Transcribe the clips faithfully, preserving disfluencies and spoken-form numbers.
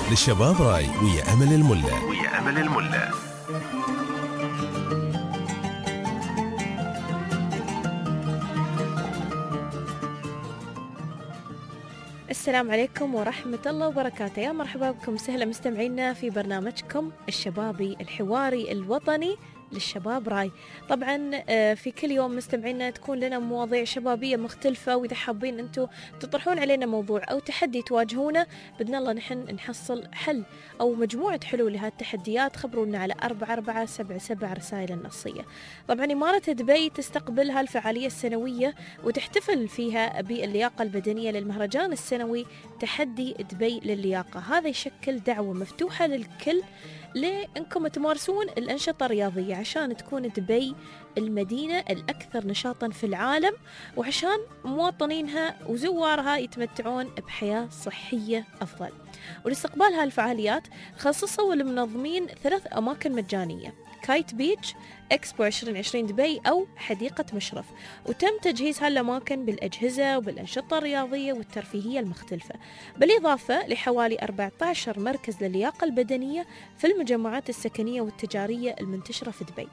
للشباب راي ويا أمل الملا ويا أمل الملا. السلام عليكم ورحمة الله وبركاته. يا مرحبا بكم سهلا مستمعينا في برنامجكم الشبابي الحواري الوطني للشباب راي. طبعا في كل يوم مستمعينا تكون لنا مواضيع شبابية مختلفة، وإذا حابين أنتم تطرحون علينا موضوع أو تحدي تواجهونا بإذن الله نحن نحصل حل أو مجموعة حلول لهذه التحديات. خبرونا على أربعة أربعة سبعة سبعة رسائل النصية. طبعا إمارة دبي تستقبل هالفعالية السنوية وتحتفل فيها باللياقة البدنية للمهرجان السنوي تحدي دبي للياقة. هذا يشكل دعوة مفتوحة للكل لأنكم تمارسون الأنشطة الرياضية عشان تكون دبي المدينة الأكثر نشاطا في العالم، وعشان مواطنينها وزوارها يتمتعون بحياة صحية أفضل. ولاستقبال هالفعاليات خصصوا المنظمين ثلاث أماكن مجانية: كايت بيتش، إكسبو عشرين عشرين دبي، أو حديقة مشرف. وتم تجهيز هالأماكن بالأجهزة وبالأنشطة الرياضية والترفيهية المختلفة، بالإضافة لحوالي أربعة عشر مركز للياقة البدنية في المجمعات السكنية والتجارية المنتشرة في دبي.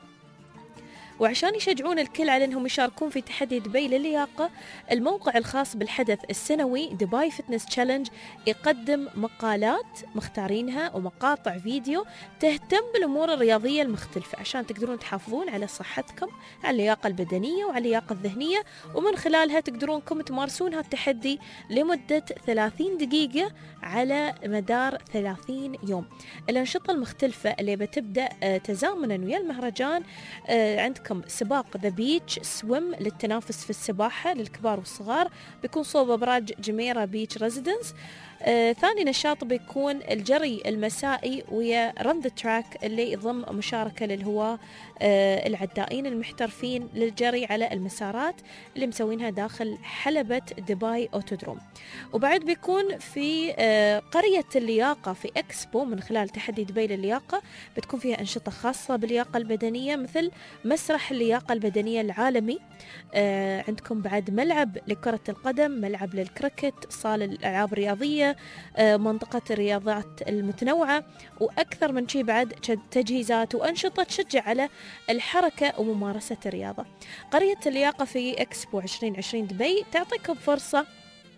وعشان يشجعون الكل على أنهم يشاركون في تحدي دبي للياقة، الموقع الخاص بالحدث السنوي دبي فتنس تشالنج يقدم مقالات مختارينها ومقاطع فيديو تهتم بالأمور الرياضية المختلفة عشان تقدرون تحافظون على صحتكم، على اللياقة البدنية وعلى اللياقة الذهنية، ومن خلالها تقدرونكم تمارسون هالتحدي لمدة ثلاثين دقيقة على مدار ثلاثين يوم. الأنشطة المختلفة اللي بتبدأ تزامنا ويا المهرجان، عندكم سباق ذا بيتش سويم للتنافس في السباحة للكبار والصغار، بيكون صوب أبراج جميرة بيتش ريزيدنس. آه، ثاني نشاط بيكون الجري المسائي ويا رن ذا تراك اللي يضم مشاركة للهواة آه، العدائين المحترفين للجري على المسارات اللي مسوينها داخل حلبة دبي أوتودروم. وبعد بيكون في آه، قرية اللياقة في إكسبو من خلال تحدي دبي للياقة، بتكون فيها أنشطة خاصة باللياقة البدنية مثل مسرح اللياقة البدنية العالمي. آه، عندكم بعد ملعب لكرة القدم، ملعب للكريكت، صالة الألعاب الرياضية، منطقة الرياضات المتنوعة، وأكثر من شيء بعد تجهيزات وأنشطة تشجع على الحركة وممارسة الرياضة. قرية اللياقة في إكسبو عشرين عشرين دبي تعطيكم فرصة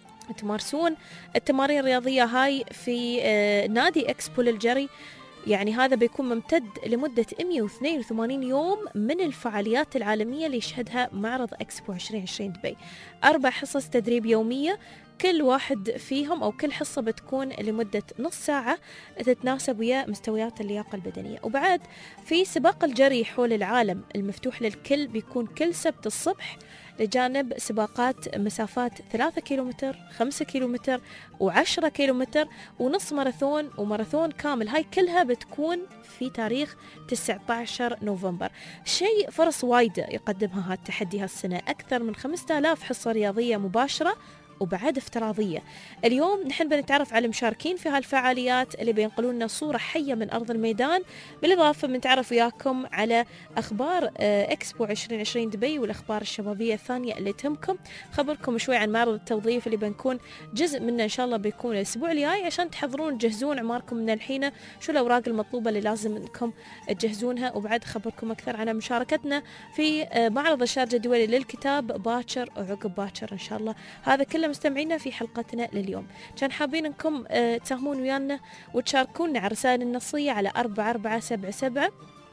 تمارسون التمارين الرياضية هاي في نادي إكسبو للجري. يعني هذا بيكون ممتد لمدة مئة واثنين وثمانين يوم من الفعاليات العالمية اللي يشهدها معرض إكسبو عشرين عشرين دبي. أربع حصص تدريب يومية، كل واحد فيهم أو كل حصة بتكون لمدة نص ساعة تتناسب ويا مستويات اللياقة البدنية. وبعد في سباق الجري حول العالم المفتوح للكل، بيكون كل سبت الصبح لجانب سباقات مسافات ثلاثة كيلومتر، خمسة كيلومتر، وعشرة كيلومتر، ونص ماراثون وماراثون كامل. هاي كلها بتكون في تاريخ تسعة عشر نوفمبر. شيء فرص وايدة يقدمها هذا التحدي هالسنة، أكثر من خمسة آلاف حصة رياضية مباشرة وبعد افتراضية. اليوم نحن بنتعرف على المشاركين في هالفعاليات اللي بينقلون لنا صورة حية من أرض الميدان، بالإضافة بنتعرف وياكم على أخبار إكسبو عشرين عشرين دبي والأخبار الشبابية الثانية اللي تهمكم. خبركم شوي عن معرض التوظيف اللي بنكون جزء منه إن شاء الله بيكون الأسبوع الجاي، عشان تحضرون تجهزون أعماركم من الحين، شو الأوراق المطلوبة اللي لازم إنكم تجهزونها. وبعد خبركم أكثر عن مشاركتنا في معرض الشارجة الدولي للكتاب باكر وعقب باكر إن شاء الله. هذا كله مستمعينا في حلقتنا لليوم. كان حابين انكم اه تساهمون ويانا وتشاركونا على الرسائل النصية على أربعة أربعة سبعة سبعة،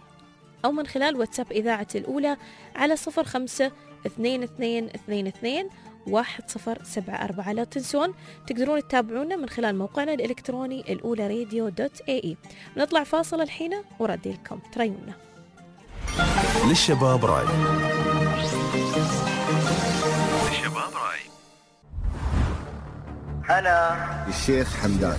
أو من خلال واتساب إذاعة الأولى على صفر خمسة اثنين اثنين اثنين اثنين واحد صفر سبعة أربعة. لا تنسون تقدرون تتابعونا من خلال موقعنا الإلكتروني الأولى راديو دوت اي اي. نطلع فاصل الحين وردي لكم تريونا. للشباب راي. للشباب راي. أنا الشيخ حمدان.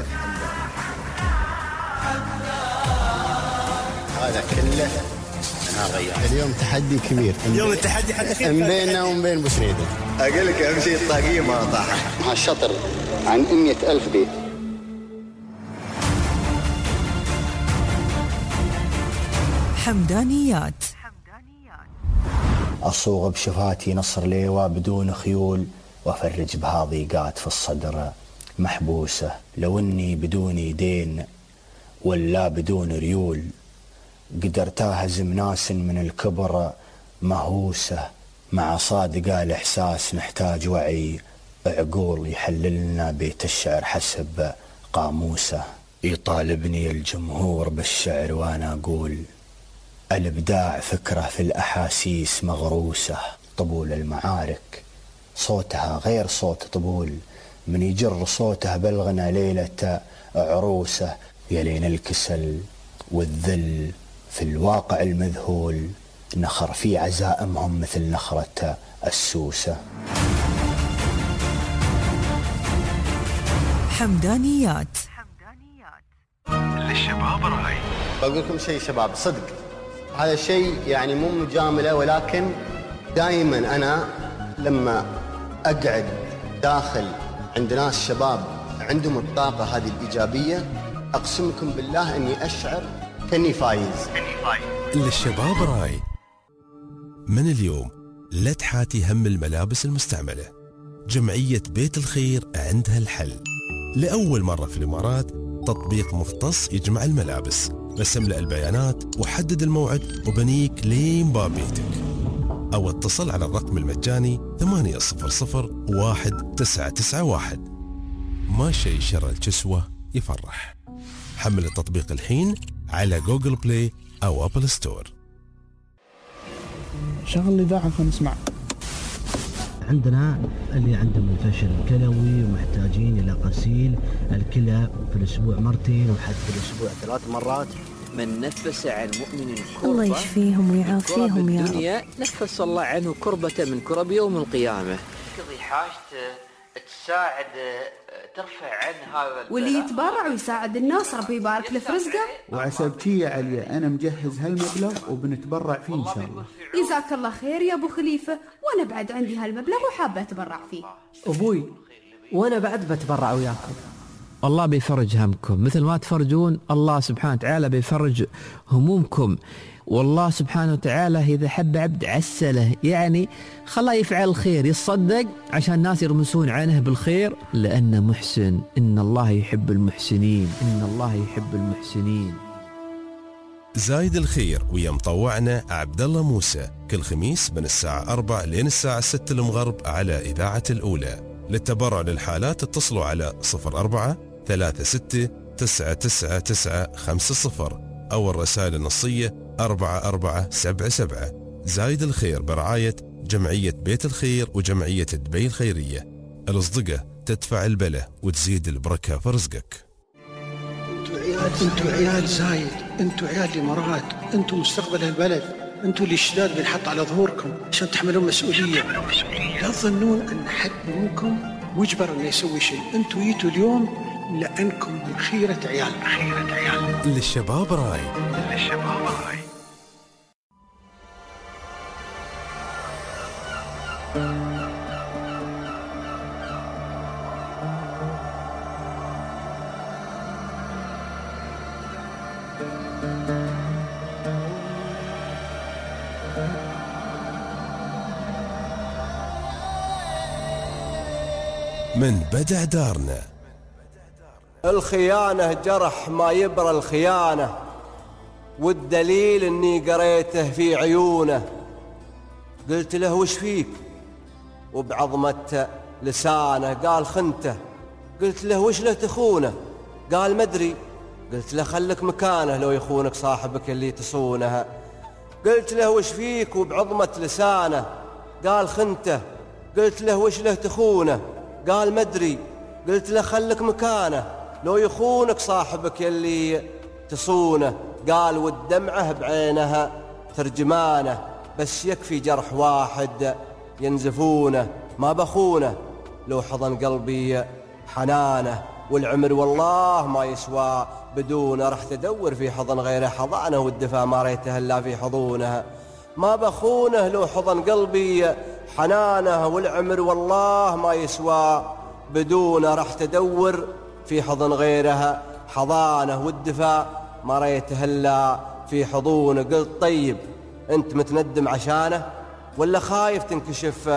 هذا كله أنا غير. اليوم تحدي كبير. اليوم التحدي حتى من بيننا ومن بين بوسريدة. أقول لك أهم شيء الطاقية ما طاحت. مع الشطر عن مئة ألف بيت. حمدانيات. أصوغ بشفاتي نصر ليوى بدون خيول، وأفرج بها ضيقات في الصدر محبوسة. لو اني بدون يدين ولا بدون ريول قدرت اهزم ناس من الكبر مهوسة. مع صادق الاحساس نحتاج وعي عقول يحللنا بيت الشعر حسب قاموسه. يطالبني الجمهور بالشعر وانا اقول الابداع فكرة في الاحاسيس مغروسة. طبول المعارك صوتها غير صوت طبول، من يجر صوته بالغنى ليلة عروسه. يلين الكسل والذل في الواقع المذهول نخر في عزائمهم مثل نخرة السوسة. حمدانيات للشباب راي. بقول لكم شيء شباب صدق، هذا الشيء يعني مو مجاملة، ولكن دائما أنا لما أقعد داخل عند ناس شباب عندهم الطاقة هذه الإيجابية أقسم لكم بالله أني أشعر كأني فايز. للشباب راي. من اليوم لا تحاتي هم الملابس المستعملة. جمعية بيت الخير عندها الحل. لأول مرة في الإمارات تطبيق مختص يجمع الملابس. بس املأ البيانات وحدد الموعد وبنيك لين باب بيتك، أو اتصل على الرقم المجاني ثمانية صفر صفر واحد تسعة تسعة واحد. ما شيء شر الكسوة يفرح. حمل التطبيق الحين على جوجل بلاي أو أبل ستور. شغل الإذاعة فنسمع. عندنا اللي عندهم الفشل الكلوي ومحتاجين إلى غسيل الكلى في الأسبوع مرتين وحتى في الأسبوع ثلاث مرات. من نفس عن مؤمن كربة الله يشفيهم ويعافيهم يا رب. نفس الله عنه كربة من كرب يوم القيامة. تقضي حاجته، تساعد، ترفع عن هذا، واللي يتبرع ويساعد الناس ربي يبارك له في رزقه. وعسبتي يا علي أنا مجهز هالمبلغ وبنتبرع فيه إن شاء الله. جزاك الله خير يا أبو خليفة، وأنا بعد عندي هالمبلغ وحابة أتبرع فيه. أبوي وأنا بعد بتبرع وياكم. الله بيفرج همكم مثل ما تفرجون، الله سبحانه وتعالى بيفرج همومكم. والله سبحانه وتعالى إذا حب عبد عسله، يعني خلاه يفعل الخير، يصدق عشان الناس يرمسون عنه بالخير، لأنه محسن. إن الله يحب المحسنين، إن الله يحب المحسنين. زايد الخير ويا مطوعنا عبد الله موسى كل خميس من الساعة أربعة لين الساعة ستة المغرب على إذاعة الأولى. للتبرع للحالات اتصلوا على صفر أربعة ثلاثة ستة تسعة تسعة تسعة خمسة صفر أو الرسائل النصية أربعة أربعة سبعة سبعة. زايد الخير برعاية جمعية بيت الخير وجمعية دبي الخيرية. الأصدقة تدفع البلة وتزيد البركة في رزقك. انتوا عيال انتوا عيال زايد، انتوا عيال الإمارات، انتوا مستقبل البلد، انتوا اللي الشداد بنحط على ظهوركم عشان تحملون مسؤولية. لا تظنون أن حد منكم مجبر أن يسوي شيء. انتوا جيتوا اليوم لأنكم من خيرة عيال. خيرة عيال. للشباب راي. للشباب راي. من بدع دارنا. الخيانة جرح ما يبرى الخيانة، والدليل اني قريته في عيونه. قلت له وش فيك؟ وبعظمة لسانه قال خنته. قلت له وش له تخونه؟ قال مدري. قلت له خلك مكانه لو يخونك صاحبك اللي تصونها. قلت له وش فيك؟ وبعظمة لسانه قال خنته. قلت له وش له تخونه؟ قال مدري. قلت له خلك مكانه لو يخونك صاحبك اللي تصونه. قال والدمعه بعينها ترجمانه، بس يكفي جرح واحد ينزفونه. ما بخونه لو حضن قلبي حنانه، والعمر والله ما يسوى بدونه. رح تدور في حضن غيره حضانه، والدفا ما ريته الا في حضونها. ما بخونه لو حضن قلبي حنانه، والعمر والله ما يسوى بدونه. رح تدور في حضن غيرها حضانه، والدفا ما ريته الا في حضونه. قلت طيب انت متندم عشانه ولا خايف تنكشف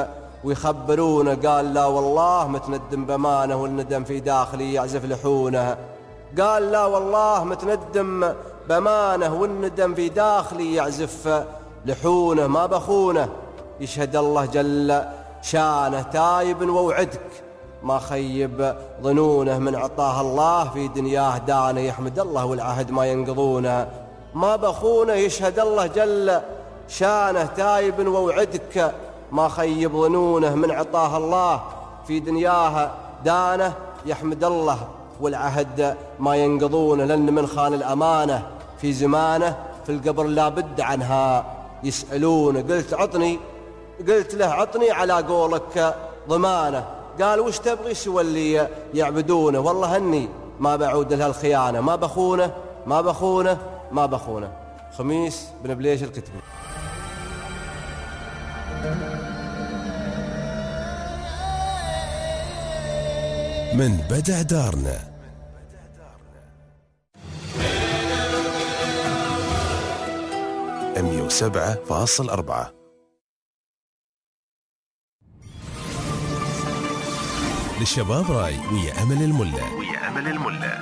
ويخبرونه قال لا والله متندم بأمانه والندم في داخلي يعزف لحونه. قال لا والله متندم بأمانه والندم في داخلي يعزف لحونه. ما بخونه يشهد الله جل شانه تايب ووعدك ما خيب ظنونه. من عطاه الله في دنياه دانه يحمد الله والعهد ما ينقضونه. ما بخونه يشهد الله جل شانه تايب ووعدك ما خيب ظنونه. من عطاه الله في دنياه دانه يحمد الله والعهد ما ينقضونه. لأن من خان الأمانة في زمانه في القبر لا بد عنها يسألونه. قلت عطني قلت له عطني على قولك ضمانه. قال وش تبغي سوى اللي يعبدونه. والله هني ما بعود لها الخيانة. ما بخونه ما بخونه ما بخونه. خميس بن بليش الكتبي. من بدع دارنا مية وسبعة فاصل أربعة. للشباب راي ويا أمل الملا ويا أمل الملا.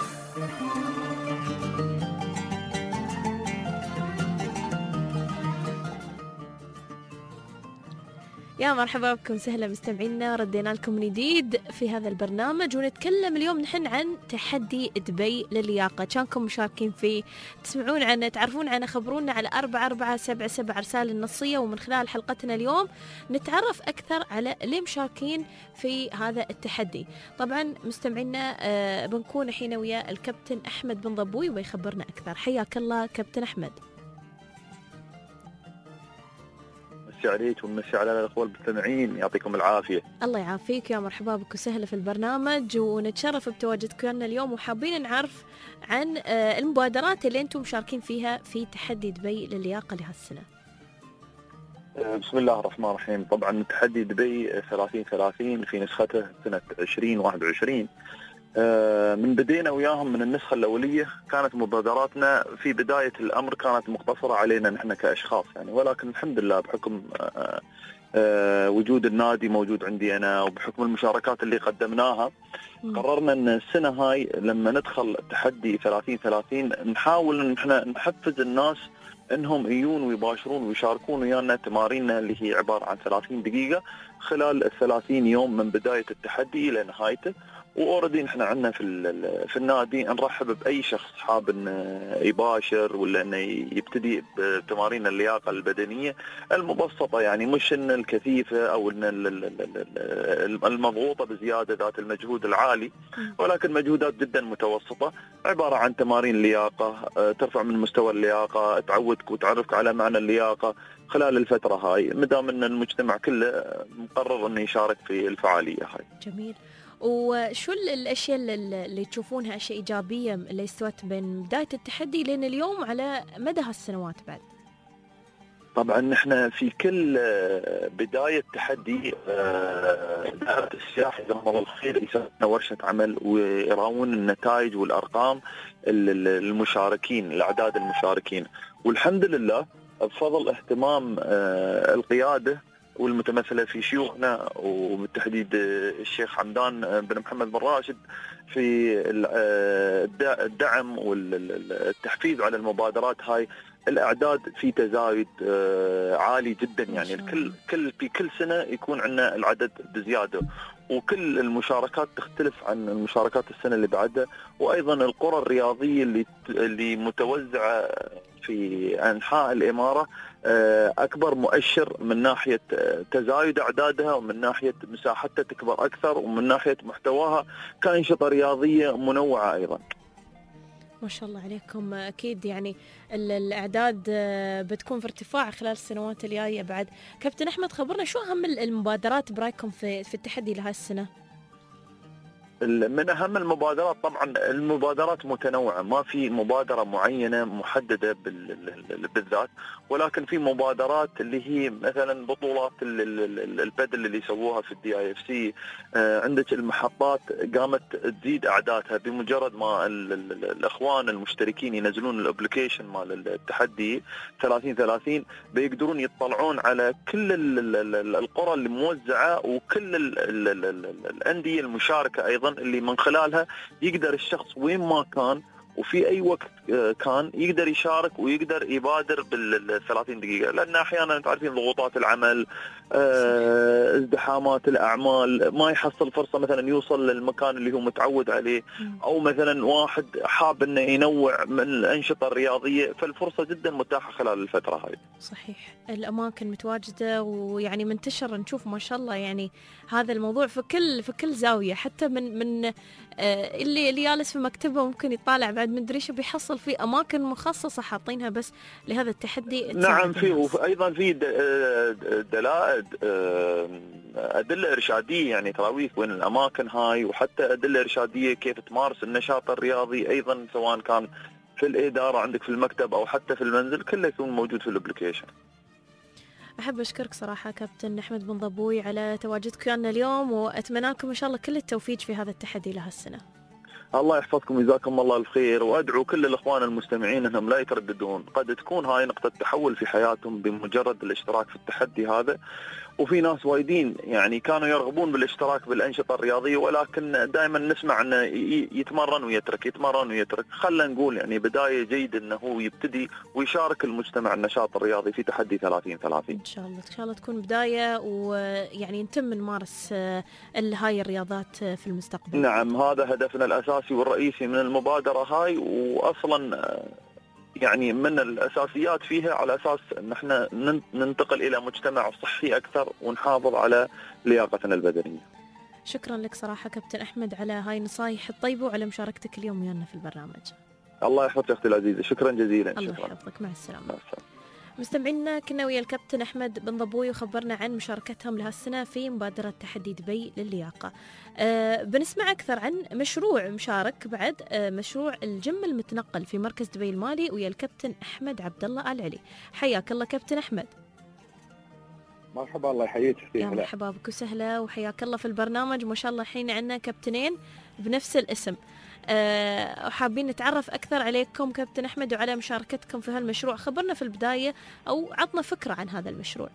يا مرحبا بكم سهلا مستمعينا. ردينا لكم من جديد في هذا البرنامج ونتكلم اليوم نحن عن تحدي دبي للياقة. كانكم مشاركين فيه تسمعون عنه تعرفون عنه خبرونا على أربعة أربعة سبعة سبعة رسالة النصية. ومن خلال حلقتنا اليوم نتعرف أكثر على اللي مشاركين في هذا التحدي. طبعا مستمعينا آه بنكون الحين ويا الكابتن أحمد بن ضبوي ويخبرنا أكثر. حياك الله كابتن أحمد. عليك ومسي على الأخوة المستمعين يعطيكم العافية. الله يعافيك يا مرحبا بك وسهلا في البرنامج ونتشرف بتواجدكم لنا اليوم وحابين نعرف عن المبادرات اللي أنتم مشاركين فيها في تحدي دبي للياقة لهالسنة. بسم الله الرحمن الرحيم. طبعا تحدي دبي ثلاثين ثلاثين في نسخته سنة عشرين واحد وعشرين من بدينا وياهم من النسخة الأولية كانت مبادراتنا في بداية الأمر كانت مقتصرة علينا نحن كأشخاص يعني، ولكن الحمد لله بحكم وجود النادي موجود عندي أنا وبحكم المشاركات اللي قدمناها قررنا أن السنة هاي لما ندخل التحدي ثلاثين ثلاثين نحاول أن احنا نحفز الناس انهم يجون ويباشرون ويشاركون ويانا تماريننا اللي هي عبارة عن ثلاثين دقيقة خلال الثلاثين يوم من بداية التحدي إلى نهايته. واوردي نحن عندنا في في النادي نرحب باي شخص حاب انه يباشر ولا انه يبتدي بتمارين اللياقه البدنيه المبسطه يعني مش ان الكثيفه او ان المضغوطه بزياده ذات المجهود العالي، ولكن مجهودات جدا متوسطه عباره عن تمارين لياقه ترفع من مستوى اللياقه تعودك وتعرفك على معنى اللياقه خلال الفتره هاي مدام ان المجتمع كله مقرر انه يشارك في الفعاليه هاي. جميل. وشو الأشياء اللي تشوفونها أشياء إيجابية اللي استوت بين بداية التحدي لين اليوم على مدى هالسنوات بعد؟ طبعا نحن في كل بداية تحدي دائرة السياحة جزاهم الله الخير يسوون ورشة عمل ويراون النتائج والأرقام المشاركين الأعداد المشاركين، والحمد لله بفضل اهتمام القيادة والمتمثلة في شيوخنا وبالتحديد الشيخ حمدان بن محمد بن راشد في الدعم والتحفيز على المبادرات هاي. الأعداد في تزايد عالي جدا يعني الكل كل في كل سنة يكون عندنا العدد بزيادة وكل المشاركات تختلف عن المشاركات السنة اللي بعدها، وأيضا القرى الرياضية اللي اللي متوزعة في أنحاء الإمارة أكبر مؤشر من ناحية تزايد أعدادها ومن ناحية مساحتها تكبر أكثر ومن ناحية محتواها كأنشطة رياضية منوعة أيضا. ما شاء الله عليكم. أكيد يعني الأعداد بتكون في ارتفاع خلال السنوات الجاية بعد. كابتن أحمد خبرنا شو أهم المبادرات برايكم في في التحدي لهذه السنة؟ من أهم المبادرات طبعا المبادرات متنوعة، ما في مبادرة معينة محددة بالذات، ولكن في مبادرات اللي هي مثلا بطولات البدل اللي يسووها في الدي اي اف سي. عندك المحطات قامت تزيد أعدادها بمجرد ما الأخوان المشتركين ينزلون الابليكيشن مال التحدي ثلاثين ثلاثين بيقدرون يطلعون على كل القرى اللي موزعة وكل الأندية المشاركة أيضا، اللي من خلالها يقدر الشخص وين ما كان وفي أي وقت كان يقدر يشارك ويقدر يبادر بالثلاثين دقيقة، لأن أحيانا تعرفين ضغوطات العمل، ازدحامات الأعمال، ما يحصل فرصة مثلا يوصل للمكان اللي هو متعود عليه، أو مثلا واحد حاب أنه ينوع من الأنشطة الرياضية، فالفرصة جدا متاحة خلال الفترة هاي. صحيح، الأماكن متواجدة ويعني منتشر، نشوف ما شاء الله يعني هذا الموضوع في كل في كل زاوية، حتى من من اللي اللي جالس في مكتبه ممكن يطالع بعد مدري ايش بيحصل في اماكن مخصصه حاطينها بس لهذا التحدي. نعم، في وايضا في دلائل ادله ارشاديه، يعني تراويح وين الاماكن هاي، وحتى ادله ارشاديه كيف تمارس النشاط الرياضي ايضا، سواء كان في الاداره عندك في المكتب او حتى في المنزل، كله يكون موجود في الابلكيشن. أحب أشكرك صراحة كابتن أحمد بن ضبوي على تواجدك ويانا اليوم، وأتمنى لكم إن شاء الله كل التوفيق في هذا التحدي لهالسنة. الله يحفظكم ويجزاكم الله الخير، وأدعو كل الإخوان المستمعين أنهم لا يترددون، قد تكون هاي نقطة تحول في حياتهم بمجرد الاشتراك في التحدي هذا. وفي ناس وايدين يعني كانوا يرغبون بالاشتراك بالأنشطة الرياضية، ولكن دائما نسمع أنه يتمرن ويترك يتمرن ويترك. خلنا نقول يعني بداية جيدة أنه هو يبتدي ويشارك المجتمع النشاط الرياضي في تحدي ثلاثين ثلاثين. إن شاء الله إن شاء الله تكون بداية، ويعني نتم نمارس هاي الرياضات في المستقبل. نعم، هذا هدفنا الأساسي والرئيسي من المبادرة هاي، وأصلا يعني من الأساسيات فيها على أساس أن احنا ننتقل إلى مجتمع صحي أكثر ونحافظ على لياقتنا البدنية. شكرا لك صراحة كابتن أحمد على هاي النصائح الطيبة وعلى مشاركتك اليوم ويانا في البرنامج. الله يحفظك أختي العزيزة، شكرا جزيلا. الله يحفظك، مع السلامة. مع السلامة. مستمعينا، كنا ويا الكابتن أحمد بن ضبوي وخبرنا عن مشاركتهم لهالسنة في مبادرة تحدي دبي للياقة. أه بنسمع أكثر عن مشروع مشارك بعد، أه مشروع الجيم المتنقل في مركز دبي المالي، ويا الكابتن أحمد عبد الله آل علي. حياك الله كابتن أحمد. مرحبا، الله يحييك. يا مرحبا بك وسهلا، وحياك الله في البرنامج. ما شاء الله الحين عندنا كابتنين بنفس الاسم. أه حابين نتعرف أكثر عليكم كابتن أحمد وعلى مشاركتكم في هالمشروع. خبرنا في البداية أو عطنا فكرة عن هذا المشروع.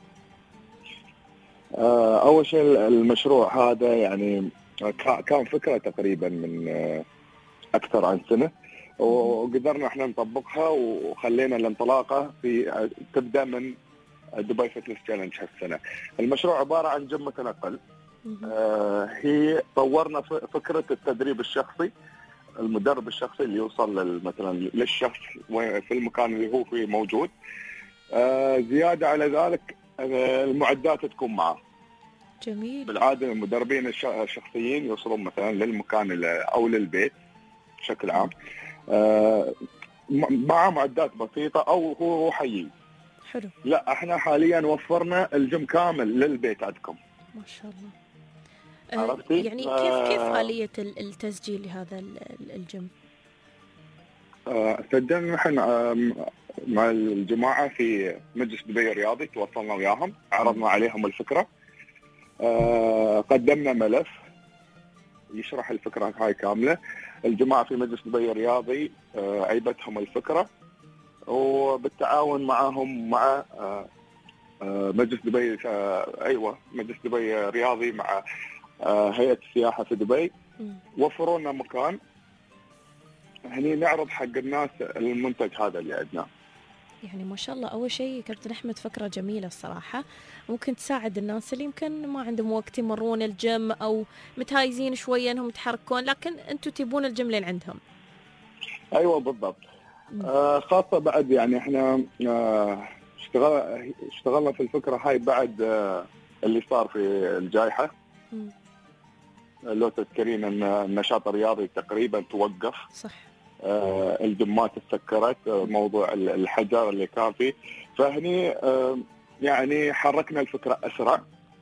أه أول شيء المشروع هذا يعني كان فكرة تقريبا من أكثر عن سنة، وقدرنا احنا نطبقها وخلينا الانطلاقة في تبدأ من دبي فتنس تشالنج هالسنة. المشروع عبارة عن جيم متنقل. آه هي طورنا فكرة التدريب الشخصي، المدرب الشخصي اللي يوصل مثلا للشخص في المكان اللي هو فيه موجود. آه زيادة على ذلك آه المعدات تكون معه. جميل. بالعادة المدربين الشخصيين يوصلون مثلا للمكان أو للبيت بشكل عام آه مع معدات بسيطة أو هو حيي. حلو. لا احنا حاليا وفرنا الجيم كامل للبيت عندكم. ما شاء الله. آه يعني كيف كيف آلية التسجيل لهذا الجيم؟ آه سجلنا احنا آه مع الجماعة في مجلس دبي الرياضي، تواصلنا وياهم، عرضنا عليهم الفكرة، آه قدمنا ملف يشرح الفكرة هاي كاملة. الجماعة في مجلس دبي الرياضي آه عيبتهم الفكرة، وبالتعاون معهم مع مجلس دبي ايوه مجلس دبي رياضي مع هيئة السياحة في دبي وفروا لنا مكان هني نعرض حق الناس المنتج هذا اللي عندنا. يعني ما شاء الله، أول شيء كابتن أحمد فكرة جميلة الصراحة، ممكن تساعد الناس اللي يمكن ما عندهم وقت يمرون الجيم أو متهايزين شوية أنهم يتحركون، لكن أنتم تبون الجيم لين عندهم. أيوة بالضبط. آه خاصة بعد يعني احنا آه اشتغل اشتغلنا في الفكرة هاي بعد آه اللي صار في الجائحة. م. لو تذكرين ان النشاط الرياضي تقريبا توقف. صح. آه الجمات تسكرت، آه موضوع الحجر اللي كان فيه، فهني آه يعني حركنا الفكرة أسرع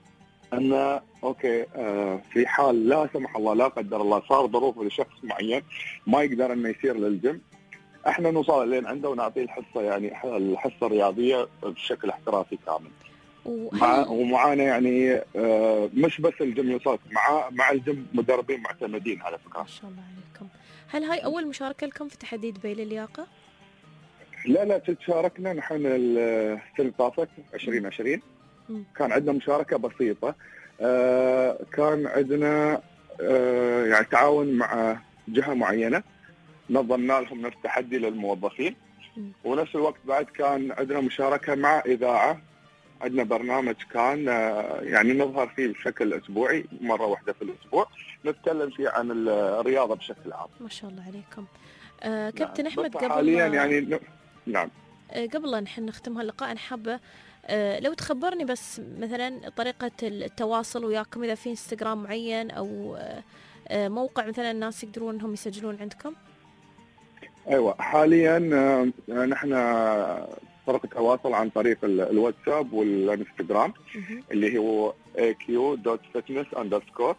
أن أوكي آه في حال لا سمح الله لا قدر الله صار ظروف لشخص معين ما يقدر إنه يسير للجيم، احنا نوصل لين عنده ونعطيه الحصه، يعني الحصه الرياضيه بشكل احترافي كامل. ومع ومعانا يعني آه مش بس الجيم يوصل، مع مع الجيم مدربين معتمدين على فكره. ما شاء الله عليكم. هل هاي اول مشاركه لكم في تحدي دبي للياقه؟ لا لا تشاركنا نحن السنه اللي طافت عشرين عشرين، كان عندنا مشاركه بسيطه، آه كان عندنا آه يعني تعاون مع جهه معينه، نظمنا لهم نفس تحدي للموظفين، ونفس الوقت بعد كان عندنا مشاركة مع إذاعة، عندنا برنامج كان يعني نظهر فيه بشكل أسبوعي مرة واحدة في الأسبوع، نتكلم فيه عن الرياضة بشكل عام. ما شاء الله عليكم. آه كابتن نعم. أحمد، قبل حاليا يعني ن... نعم آه قبل لا نحن نختم هاللقاء، أنا حابة آه لو تخبرني بس مثلا طريقة التواصل وياكم، إذا في انستغرام معين أو آه موقع مثلا الناس يقدرون أنهم يسجلون عندكم. ايوه حاليا نحن طرق التواصل عن طريق الواتساب والانستغرام اللي هو إيه كيو دوت فتنس أندرسكور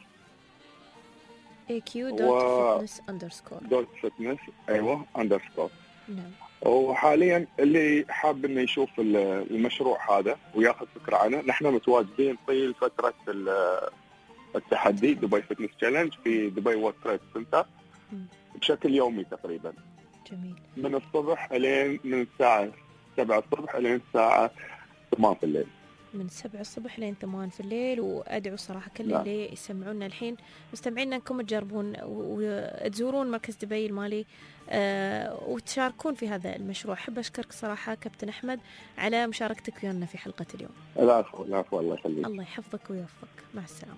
إيه كيو دوت فتنس أندرسكور دوت فتنس ايوه أندرسكور. نعم. وحاليا اللي حاب انه يشوف المشروع هذا وياخذ فكره عنه، نحن متواجدين طيل فتره التحدي دبي فتنس تشالنج في دبي وورد تريد سنتر بشكل يومي تقريبا. جميل. من الصبح لين من الساعة سبعة الصبح لين الساعة ثمانية في الليل. من سبعة الصبح لين ثمانية في الليل. وأدعو صراحة كل نعم. اللي يسمعونا الحين مستمعين أنكم تجربون وتزورون مركز دبي المالي آه وتشاركون في هذا المشروع. أحب أشكرك صراحة كابتن أحمد على مشاركتك ويانا في حلقة اليوم. العفو العفو الله يخليك. الله يحفظك ويوفقك. مع السلامة.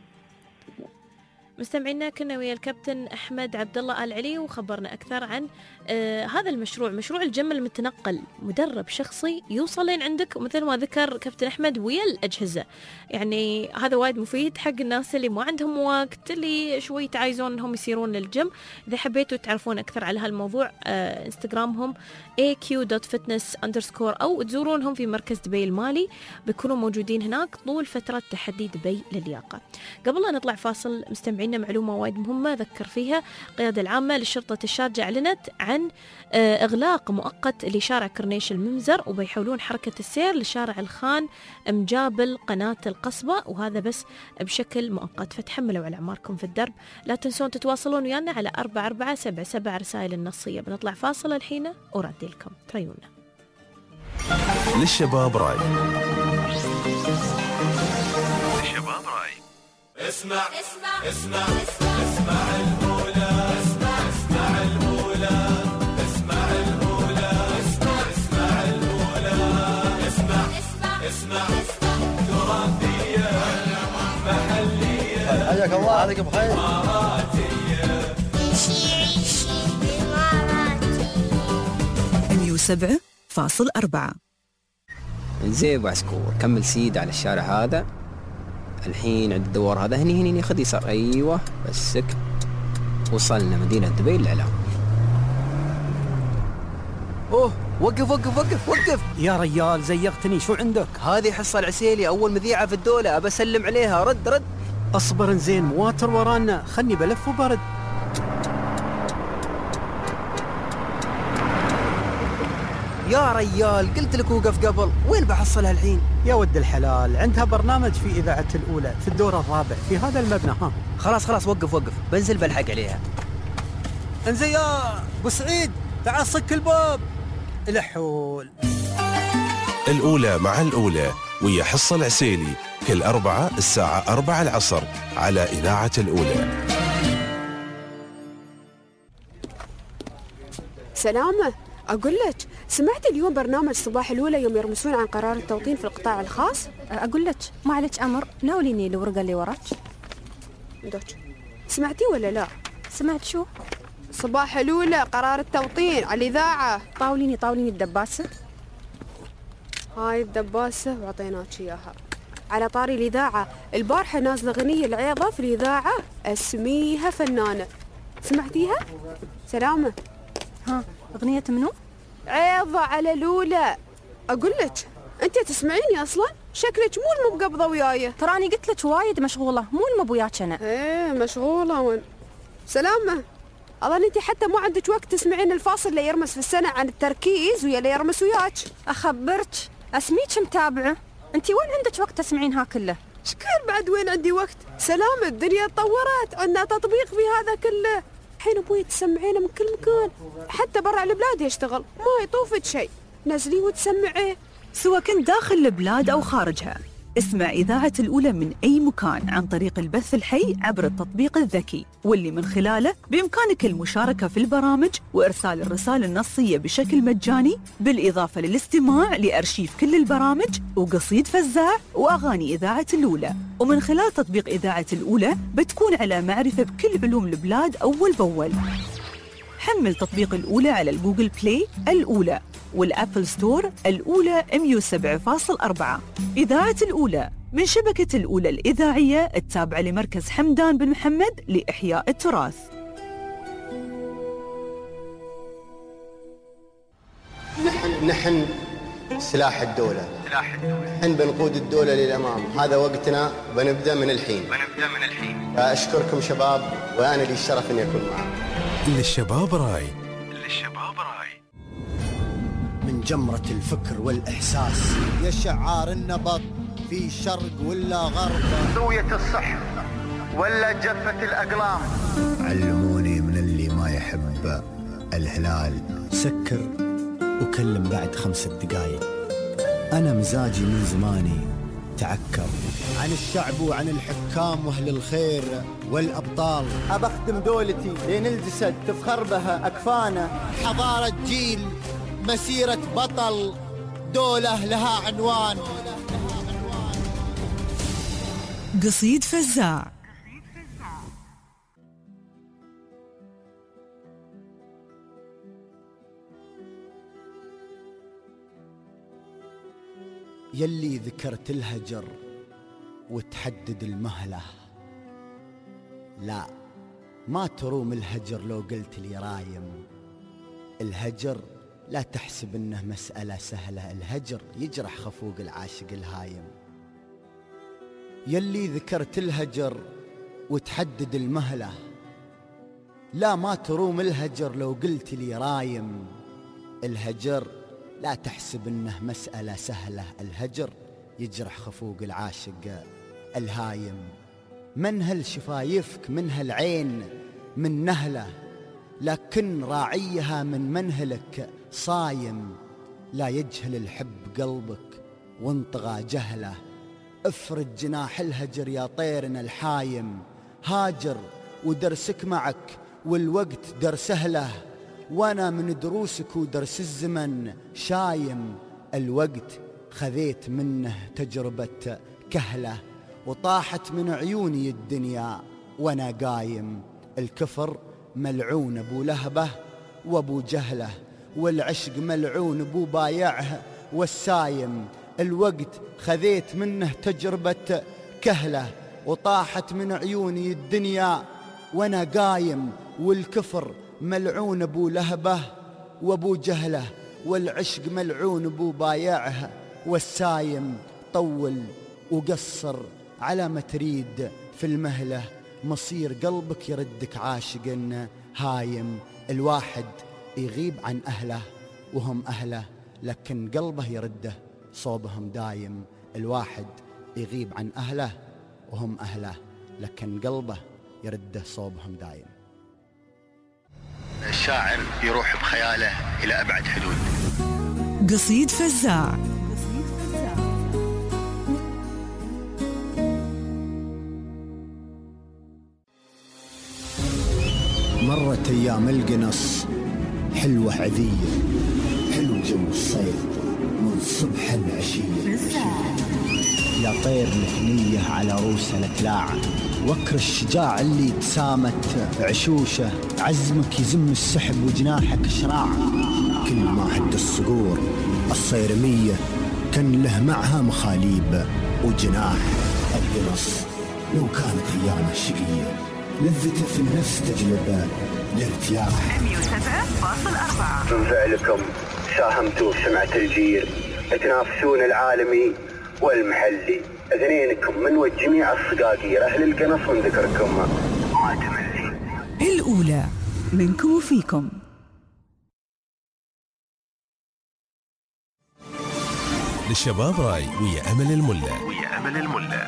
مستمعينا كنا ويا الكابتن أحمد عبد الله آل علي وخبرنا أكثر عن آه هذا المشروع، مشروع الجيم المتنقل، مدرب شخصي يوصل لين عندك مثل ما ذكر كابتن أحمد ويا الأجهزة. يعني هذا وايد مفيد حق الناس اللي ما عندهم وقت، اللي شوي تعايزون أنهم يسيرون للجيم. إذا حبيتوا تعرفون أكثر على هالموضوع آه انستغرامهم إيه كيو دوت فتنس أندرسكور أو تزورونهم في مركز دبي المالي، بيكونوا موجودين هناك طول فترة تحدي دبي للياقة. قبل لا نطلع فاصل مستمعين معلومة وايد مهمة ذكر فيها. القيادة العامة لشرطة الشارجة أعلنت عن إغلاق مؤقت لشارع كورنيش الممزر، وبيحولون حركة السير لشارع الخان مجابل قناة القصبة، وهذا بس بشكل مؤقت، فتحملوا على أعماركم في الدرب. لا تنسون تتواصلون ويانا على أربعة أربعة سبعة سبعة رسائل النصية. بنطلع فاصل الحين وردي لكم تريونا. للشباب راي. للشباب راي. اسمع اسمع اسمع اسمع المولى، اسمع اسمع المولى، اسمع المولى، اسمع اسمع المولى، اسمع اسمع اسمع تراثية محلية. حياك الله. عليك بخير. إماراتية. عيشي عيشي إماراتي. مية وسبعة فاصل أربعة. زين ابو عسكور، كمل سيد على الشارع هذا الحين عند الدوار هذا، هني هني خذ يسار. ايوه بسك، وصلنا مدينة دبي للإعلام. اوه وقف وقف وقف وقف يا ريال، زيغتني. شو عندك؟ هذه حصة العسيلي، أول مذيعة في الدولة، أبى أسلم عليها. رد رد. أصبر زين، مواتر ورانا، خلني بلف وبرد. يا ريال قلت لك وقف قبل، وين بحصلها الحين؟ يا ود الحلال، عندها برنامج في إذاعة الأولى في الدور الرابع في هذا المبنى. ها خلاص خلاص وقف وقف، بنزل بلحق عليها. انزين يا ابو سعيد، تعال صك الباب. الحول. الأولى مع الأولى ويا حصة العسيلي كل أربعة الساعة أربعة العصر على إذاعة الأولى. سلامة، أقول لك سمعت اليوم برنامج صباح الأولى يوم يرمسون عن قرار التوطين في القطاع الخاص؟ أقول لك ما عليك أمر، ناوليني الورقة اللي وراك. دوك سمعتي ولا لا؟ سمعت شو؟ صباح الأولى قرار التوطين على الإذاعة. طاوليني طاوليني الدباسة. هاي الدباسة وعطيناك إياها. على طاري الإذاعة، البارحة نازلة غنية العيضة في الإذاعة اسميها فنانة، سمعتيها؟ سلامة. ها أغنية منو؟ عيضة على الأولى. أقول لك أنت تسمعيني أصلا؟ شكلك مو المقبضة وياي. تراني قلت لك وايد مشغولة، مو المبوياك أنا. ايه مشغولة وين؟ سلامة، أظن أنت حتى ما عندك وقت تسمعين الفاصل اللي يرمس في السنة عن التركيز ويا اللي يرمس وياك. أخبرك أسميك متابعة، أنت وين عندك وقت تسمعينها كله؟ شكال بعد وين عندي وقت؟ سلامة، الدنيا تطورت، عندنا تطبيق في هذا كله. الحين أبوي تسمعينه من كل مكان، حتى برا البلاد يشتغل، ما يطوفك شيء، نزليه وتسمعيه. سواء كنت داخل البلاد أو خارجها، اسمع إذاعة الأولى من أي مكان عن طريق البث الحي عبر التطبيق الذكي، واللي من خلاله بإمكانك المشاركة في البرامج وإرسال الرسائل النصية بشكل مجاني، بالإضافة للاستماع لأرشيف كل البرامج وقصيد فزاع وأغاني إذاعة الأولى. ومن خلال تطبيق إذاعة الأولى بتكون على معرفة بكل علوم البلاد أول بأول. حمل تطبيق الأولى على الجوجل بلاي الأولى والأبل ستور الأولى مية وسبعة فاصلة أربعة. إذاعة الأولى من شبكة الأولى الإذاعية التابعة لمركز حمدان بن محمد لإحياء التراث. نحن نحن سلاح الدولة، نحن بنقود الدولة للأمام. هذا وقتنا، بنبدأ من الحين. بنبدأ من الحين. أشكركم شباب، وأنا لي الشرف إني أكون معكم. للشباب راي. للشباب راي. من جمرة الفكر والإحساس يا شعار النبض، في شرق ولا غرب، زاوية الصح ولا جفة الأقلام. علموني من اللي ما يحب الهلال، سكر وكلم بعد خمس دقايق. أنا مزاجي من زماني تعكر عن الشعب وعن الحكام وأهل الخير والأبطال. أبخدم دولتي لين الجسد تفخر بها أكفانا. حضارة جيل، مسيرة بطل، دولة لها عنوان. قصيد فزاع. يلي ذكرت الهجر وتحدد المهلة، لا ما تروم الهجر لو قلت لي رايم. الهجر لا تحسب انه مسألة سهلة، الهجر يجرح خفوق العاشق الهايم. يلي ذكرت الهجر وتحدد المهلة، لا ما تروم الهجر لو قلت لي رايم. الهجر لا تحسب انه مسألة سهلة، الهجر يجرح خفوق العاشق الهايم. من هالشفايفك من هالعين من نهله، لكن راعيها من منهلك صايم. لا يجهل الحب قلبك وانطغى جهله، افرد جناح الهجر يا طيرنا الحايم. هاجر ودرسك معك والوقت درسه له، وانا من دروسك ودرس الزمن شايم. الوقت خذيت منه تجربة كهله، وطاحت من عيوني الدنيا وانا قايم. الكفر ملعون ابو لهبه وابو جهله، والعشق ملعون ابو بايعه والسايم. الوقت خذيت منه تجربة كهله، وطاحت من عيوني الدنيا وانا قايم. والكفر ملعون ابو لهبه وابو جهله، والعشق ملعون ابو بايعه والسايم. طول وقصر على ما تريد في المهله، مصير قلبك يردك عاشق هايم. الواحد يغيب عن أهله وهم أهله، لكن قلبه يرده صوبهم دايم. الواحد يغيب عن أهله وهم أهله، لكن قلبه يرده صوبهم دايم. الشاعر يروح بخياله إلى أبعد حدود. قصيد فزاع. مرت أيام القنص حلوة عذية، حلو جو الصيف من صبح العشية. يا طير الهنية على روس الأكلاع، وكر الشجاع اللي تسامت عشوشه. عزمك يزم السحب وجناحك شراع، كل ما هد الصقور الصيرمية كان له معها مخاليب وجناح. القنص لو كانت أيامه شقية، لذته في النفس تجلب الارتياح. مية وسبعة فاصلة أربعة. من فعلكم ساهمتوا في سمعة الجيل، تنافسون العالمي والمحلي، اثنينكم من وجميع الصقاقير أهل القنص من ذكركم ما تملي. الأولى منكم وفيكم. للشباب راي ويا أمل الملا. ويا أمل الملا.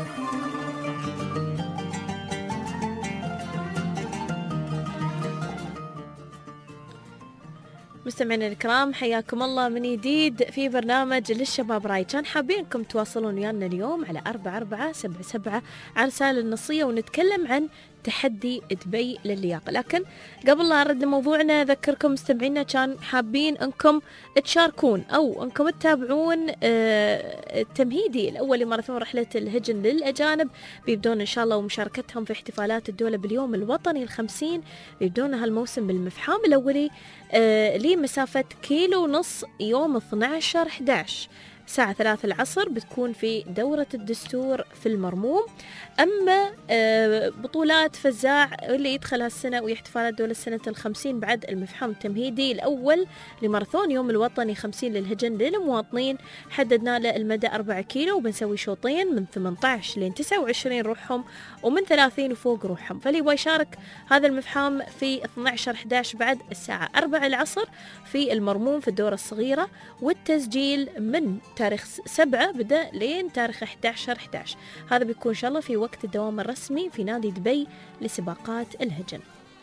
مستمعينا الكرام، حياكم الله من جديد في برنامج للشباب راي. كان حابينكم تواصلون ويانا اليوم على أربعة أربعة سبعة سبعة على رسالة النصية ونتكلم عن تحدي دبي للياقة. لكن قبل لا نرد موضوعنا أذكركم مستمعينا كان حابين أنكم تشاركون أو أنكم تتابعون التمهيدي الأول لماراثون رحلة الهجن للأجانب، بيبدون إن شاء الله ومشاركتهم في احتفالات الدولة باليوم الوطني الخمسين. بيبدون هالموسم بالمفحام الأولي لمسافة كيلو ونص يوم اثني عشر أحد عشر الساعة ثلاثة العصر، بتكون في دورة الدستور في المرموم. أما بطولات فزاع اللي يدخل هالسنة ويحتفالات دولة سنة الخمسين بعد المفحم التمهيدي الأول لماراثون يوم الوطني خمسين للهجن للمواطنين، حددنا له المدى أربعة كيلو وبنسوي شوطين من ثمانية عشر لين تسعة وعشرين روحهم ومن ثلاثين وفوق روحهم. فاللي يبغى يشارك هذا المفحم في اثني عشر أحد عشر بعد الساعة أربعة العصر في المرموم في الدورة الصغيرة، والتسجيل من تاريخ سبعة بدأ لين تاريخ أحد عشر أحد عشر. هذا بيكون إن شاء الله في وقت الدوام الرسمي في نادي دبي لسباقات الهجن.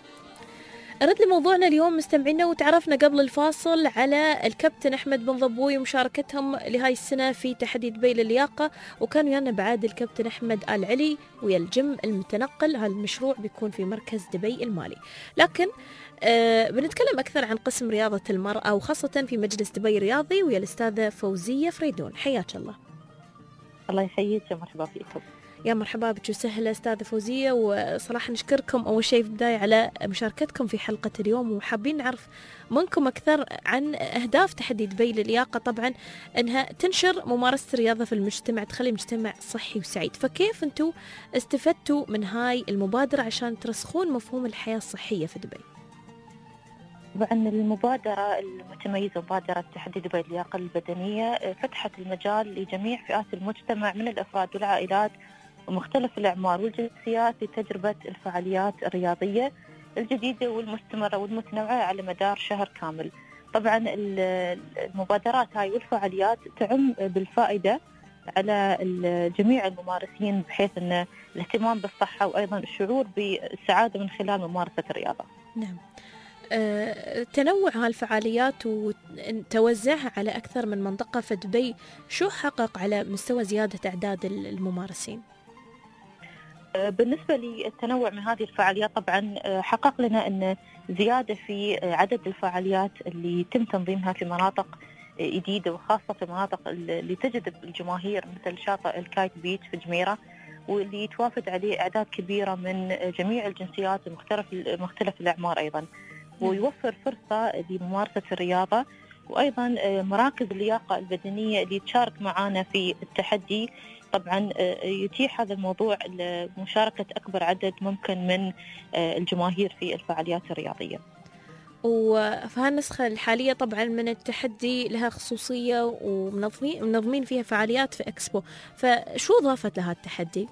أرد لموضوعنا اليوم مستمعينا، وتعرفنا قبل الفاصل على الكابتن أحمد بن ضبوي ومشاركتهم لهاي السنة في تحدي دبي للياقة، وكان ويانا بعد الكابتن أحمد آل علي ويا الجيم المتنقل. هالمشروع بيكون في مركز دبي المالي. لكن أه بنتكلم أكثر عن قسم رياضة المرأة وخاصة في مجلس دبي الرياضي ويا الأستاذة فوزية فريدون. حياك الله. الله يحييك، مرحبا فيكم. يا مرحبا بك وسهلا أستاذة فوزية، وصراحة نشكركم أول شيء في البداية على مشاركتكم في حلقة اليوم، وحابين نعرف منكم أكثر عن أهداف تحدي دبي للياقة. طبعا أنها تنشر ممارسة الرياضة في المجتمع، تخلي مجتمع صحي وسعيد. فكيف أنتوا استفدتوا من هاي المبادرة عشان ترسخون مفهوم الحياة الصحية في دبي؟ طبعا المبادرة المتميزة مبادرة تحدي دبي للياقة البدنية فتحت المجال لجميع فئات المجتمع من الأفراد والعائلات ومختلف الأعمار والجنسيات لتجربة الفعاليات الرياضية الجديدة والمستمرة والمتنوعة على مدار شهر كامل. طبعا المبادرات هاي والفعاليات تعم بالفائدة على جميع الممارسين، بحيث أن الاهتمام بالصحة وأيضا الشعور بالسعادة من خلال ممارسة الرياضة. نعم. أه، تنوع هالفعاليات وتوزعها على أكثر من منطقة في دبي شو حقق على مستوى زيادة أعداد الممارسين؟ بالنسبة للتنوع من هذه الفعاليات طبعا حقق لنا أن زيادة في عدد الفعاليات اللي يتم تنظيمها في مناطق جديدة، وخاصة في مناطق اللي تجذب الجماهير مثل شاطئ الكايت بيتش في جميرة، واللي يتوافد عليه أعداد كبيرة من جميع الجنسيات ومختلف مختلف الأعمار أيضا، ويوفر فرصة لممارسة الرياضة. وأيضا مراكز اللياقة البدنية اللي تشارك معنا في التحدي طبعا يتيح هذا الموضوع لمشاركة أكبر عدد ممكن من الجماهير في الفعاليات الرياضية. وفي هالنسخة الحالية طبعا من التحدي لها خصوصية ومنظمين فيها فعاليات في إكسبو، فشو ضافت لها التحدي؟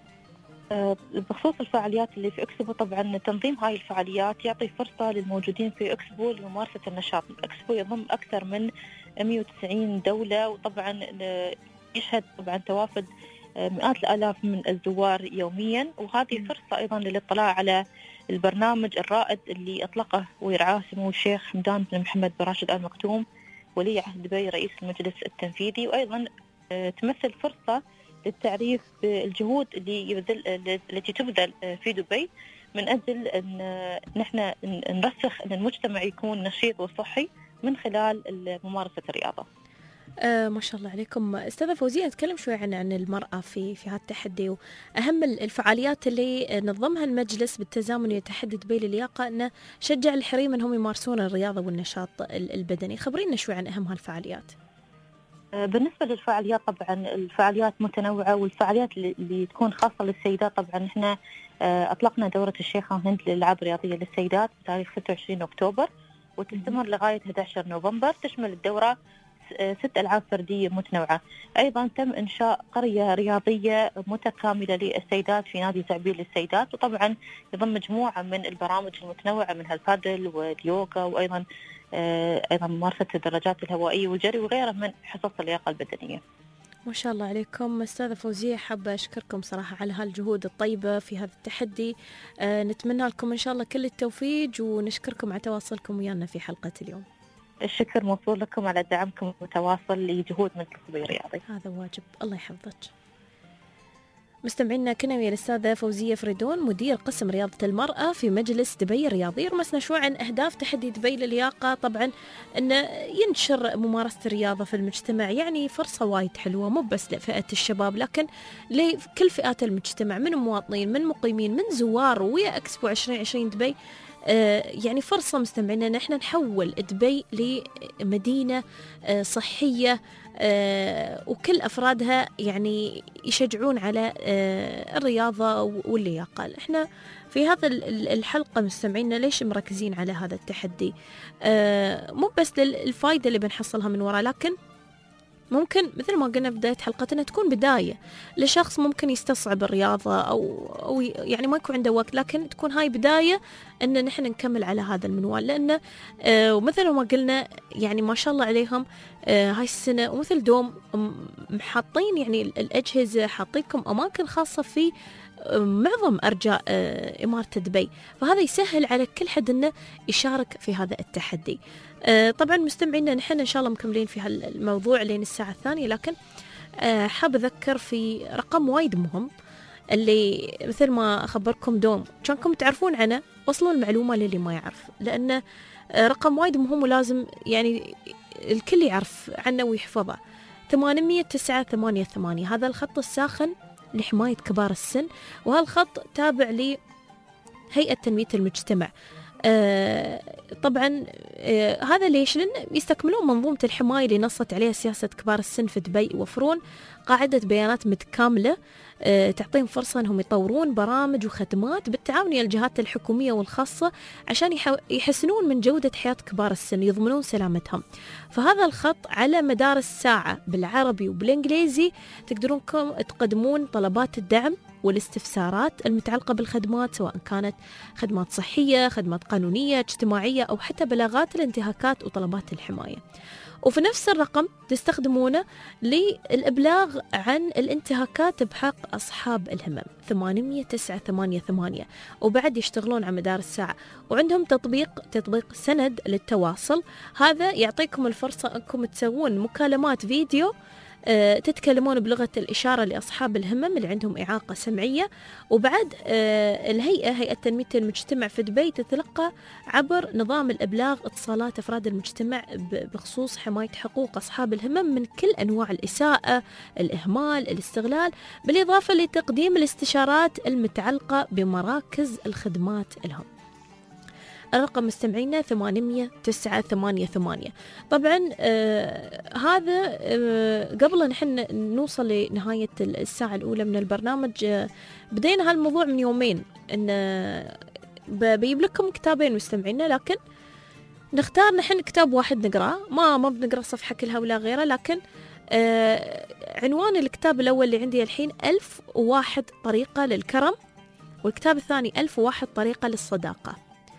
بخصوص الفعاليات اللي في إكسبو، طبعا تنظيم هاي الفعاليات يعطي فرصة للموجودين في إكسبو لممارسة النشاط. إكسبو يضم أكثر من مئة وتسعين دولة، وطبعا يشهد طبعا توافد مئات الآلاف من الزوار يوميا، وهذه فرصة أيضا للاطلاع على البرنامج الرائد اللي أطلقه ويرعاه سمو الشيخ حمدان بن محمد بن راشد آل مكتوم ولي عهد دبي رئيس المجلس التنفيذي، وأيضا تمثل فرصة للتعريف بالجهود اللي يبذل التي تبذل في دبي من أجل أن نحن نرسخ أن المجتمع يكون نشيط وصحي من خلال ممارسة الرياضة. آه ما شاء الله عليكم. أستاذة فوزية، نتكلم شوي عن عن المرأة في في هذا التحدي وأهم الفعاليات اللي نظمها المجلس بالتزامن ويا تحدي دبي للياقة، أنه شجع الحريم أنهم يمارسون الرياضة والنشاط البدني. خبرينا شوي عن أهم هالفعاليات. بالنسبة للفعاليات طبعا الفعاليات متنوعة، والفعاليات اللي تكون خاصة للسيدات طبعا احنا أطلقنا دورة الشيخة هند للألعاب الرياضية للسيدات بتاريخ ستة وعشرين أكتوبر وتستمر لغاية أحد عشر نوفمبر. تشمل الدورة ست ألعاب فردية متنوعة. أيضا تم إنشاء قرية رياضية متكاملة للسيدات في نادي زعبيل للسيدات، وطبعا يضم مجموعة من البرامج المتنوعة منها البادل واليوغا، وأيضا أيضا ممارسة الدراجات الهوائية والجري وغيرها من حصص اللياقة البدنية. ما شاء الله عليكم أستاذة فوزية، حابة أشكركم صراحة على هالجهود الطيبة في هذا التحدي. آه نتمنى لكم إن شاء الله كل التوفيق، ونشكركم على تواصلكم ويانا في حلقة اليوم. الشكر موصول لكم على دعمكم المتواصل لجهود مجلس دبي الرياضي. هذا واجب، الله يحفظك. مستمعينا كنا ويا الأستاذة فوزية فريدون مدير قسم رياضة المرأة في مجلس دبي الرياضي. رمسنا شوي عن أهداف تحدي دبي للياقة، طبعا أنه ينشر ممارسة الرياضة في المجتمع، يعني فرصة وايد حلوة مو بس لفئة الشباب لكن لكل فئات المجتمع، من مواطنين من مقيمين من زوار. ويا أكسبو عشرين عشرين دبي آه يعني فرصة مستمعينا أن احنا نحول دبي لمدينة آه صحية، آه وكل أفرادها يعني يشجعون على آه الرياضة واللياقة. احنا في هذا الحلقة مستمعينا ليش مركزين على هذا التحدي؟ آه مو بس للفائدة اللي بنحصلها من وراء، لكن ممكن مثل ما قلنا بداية حلقتنا تكون بداية لشخص ممكن يستصعب الرياضة أو, أو يعني ما يكون عنده وقت، لكن تكون هاي بداية أن نحن نكمل على هذا المنوال. لأنه آه ومثل ما قلنا يعني ما شاء الله عليهم آه هاي السنة ومثل دوم محاطين يعني الأجهزة، حاطينكم أماكن خاصة في معظم أرجاء إمارة دبي، فهذا يسهل على كل حد أنه يشارك في هذا التحدي. طبعا مستمعينا نحن إن شاء الله مكملين في هالموضوع لين الساعة الثانية، لكن حاب أذكر في رقم وايد مهم اللي مثل ما أخبركم دوم كانكم تعرفون عنه، وصلوا المعلومة للي ما يعرف، لأنه رقم وايد مهم ولازم يعني الكل يعرف عنه ويحفظه. ثمانمية تسعة ثمانية ثمانية هذا الخط الساخن لحماية كبار السن، وهالخط تابع لهيئة تنمية المجتمع. آه طبعا آه هذا ليش؟ لأن يستكملون منظومة الحماية اللي نصت عليها سياسة كبار السن في دبي، يوفرون قاعدة بيانات متكاملة آه تعطيهم فرصة أنهم يطورون برامج وخدمات بالتعاون مع الجهات الحكومية والخاصة عشان يحسنون من جودة حياة كبار السن، يضمنون سلامتهم. فهذا الخط على مدار الساعة بالعربي وبالإنجليزي تقدرون تقدمون طلبات الدعم والاستفسارات المتعلقة بالخدمات، سواء كانت خدمات صحية، خدمات قانونية، اجتماعية، أو حتى بلاغات الانتهاكات وطلبات الحماية. وفي نفس الرقم تستخدمونه للإبلاغ عن الانتهاكات بحق أصحاب الهمم ثمانمية تسعة ثمانية ثمانية، وبعد يشتغلون على مدار الساعة. وعندهم تطبيق تطبيق سند للتواصل، هذا يعطيكم الفرصة أنكم تسوون مكالمات فيديو أه تتكلمون بلغة الإشارة لأصحاب الهمم اللي عندهم إعاقة سمعية. وبعد أه الهيئة هيئة تنمية المجتمع في دبي تتلقى عبر نظام الإبلاغ اتصالات أفراد المجتمع بخصوص حماية حقوق أصحاب الهمم من كل أنواع الإساءة، الإهمال، الاستغلال، بالإضافة لتقديم الاستشارات المتعلقة بمراكز الخدمات لهم. الرقم مستمعينا ثمانمية تسعة ثمانية ثمانية. طبعا آه هذا آه قبل نحن نوصل لنهاية الساعة الأولى من البرنامج آه بدينا هالموضوع من يومين، إن آه بيجيب لكم كتابين مستمعينا، لكن نختار نحن كتاب واحد نقرأ، ما ما بنقرأ صفحة كلها ولا غيرها، لكن آه عنوان الكتاب الأول اللي عندي الحين ألف وواحد طريقة للكرم، والكتاب الثاني ألف وواحد طريقة للصداقة.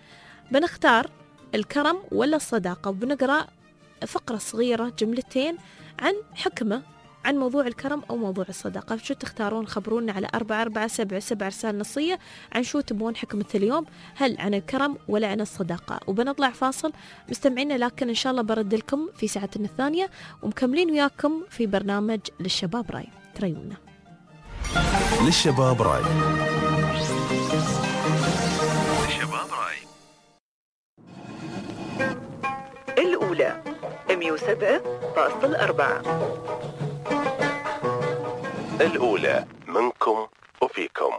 بنختار الكرم ولا الصداقة، وبنقرأ فقرة صغيرة جملتين عن حكمة عن موضوع الكرم أو موضوع الصداقة. شو تختارون؟ خبرونا على أربعة أربعة سبعة سبعة رسالة نصية عن شو تبون حكمة اليوم، هل عن الكرم ولا عن الصداقة. وبنطلع فاصل مستمعينا، لكن إن شاء الله برد لكم في ساعتنا الثانية ومكملين وياكم في برنامج للشباب راي. تريونا للشباب راي. الأولى مية وسبعة فاصلة أربعة. الأولى منكم وفيكم.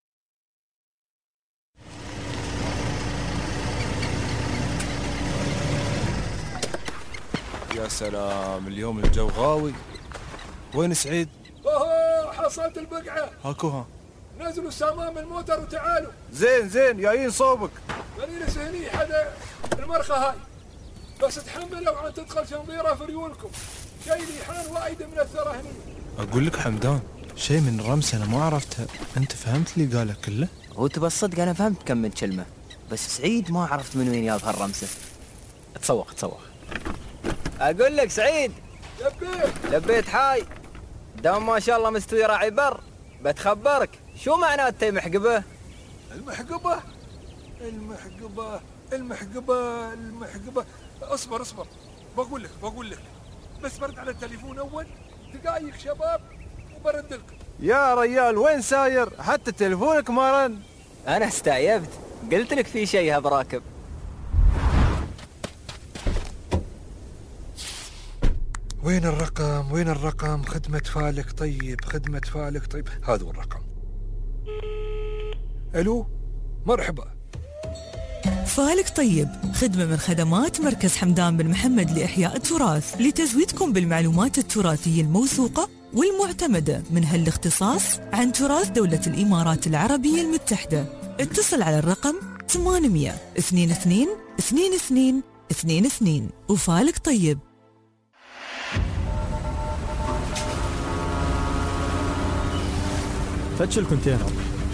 يا سلام، اليوم الجو غاوي. وين سعيد؟ اوه حصلت البقعة. هاكوها. نزلوا السامام الموتر وتعالوا. زين زين جايين صوبك. مانينس هني حدا المرخى هاي، بس تحملوا عن تدخل شنظيرة في ريولكم. شيء ريحان وايد من الثرى هني. اقول لك حمدان شيء من الرمس انا ما عرفتها، انت فهمت اللي قاله كله؟ هو تبى الصدق انا فهمت كم من كلمه، بس سعيد ما عرفت من وين ياظهر الرمسه. تسوق تسوق. اقول لك سعيد لبيت لبيت حاي دام ما شاء الله مستوي راعي بر. بتخبرك شو معناته المحقبه؟ المحقبه المحقبه المحقبه المحقبه اصبر اصبر بقول لك بقول لك بس برد على التليفون اول دقايق شباب وبرد لكم. يا ريال وين ساير؟ حتى تليفونك ما رن. انا استعيبت، قلت لك في شيء براكب. وين الرقم وين الرقم؟ خدمة فالك طيب خدمة فالك طيب هذا هو الرقم. الو مرحبا. فالك طيب خدمة من خدمات مركز حمدان بن محمد لإحياء التراث، لتزويدكم بالمعلومات التراثية الموثوقة والمعتمدة من هالاختصاص عن تراث دولة الإمارات العربية المتحدة. اتصل على الرقم ثمانمية اثنين اثنين اثنين اثنين اثنين اثنين. وفالك طيب. فتش الكونتينر.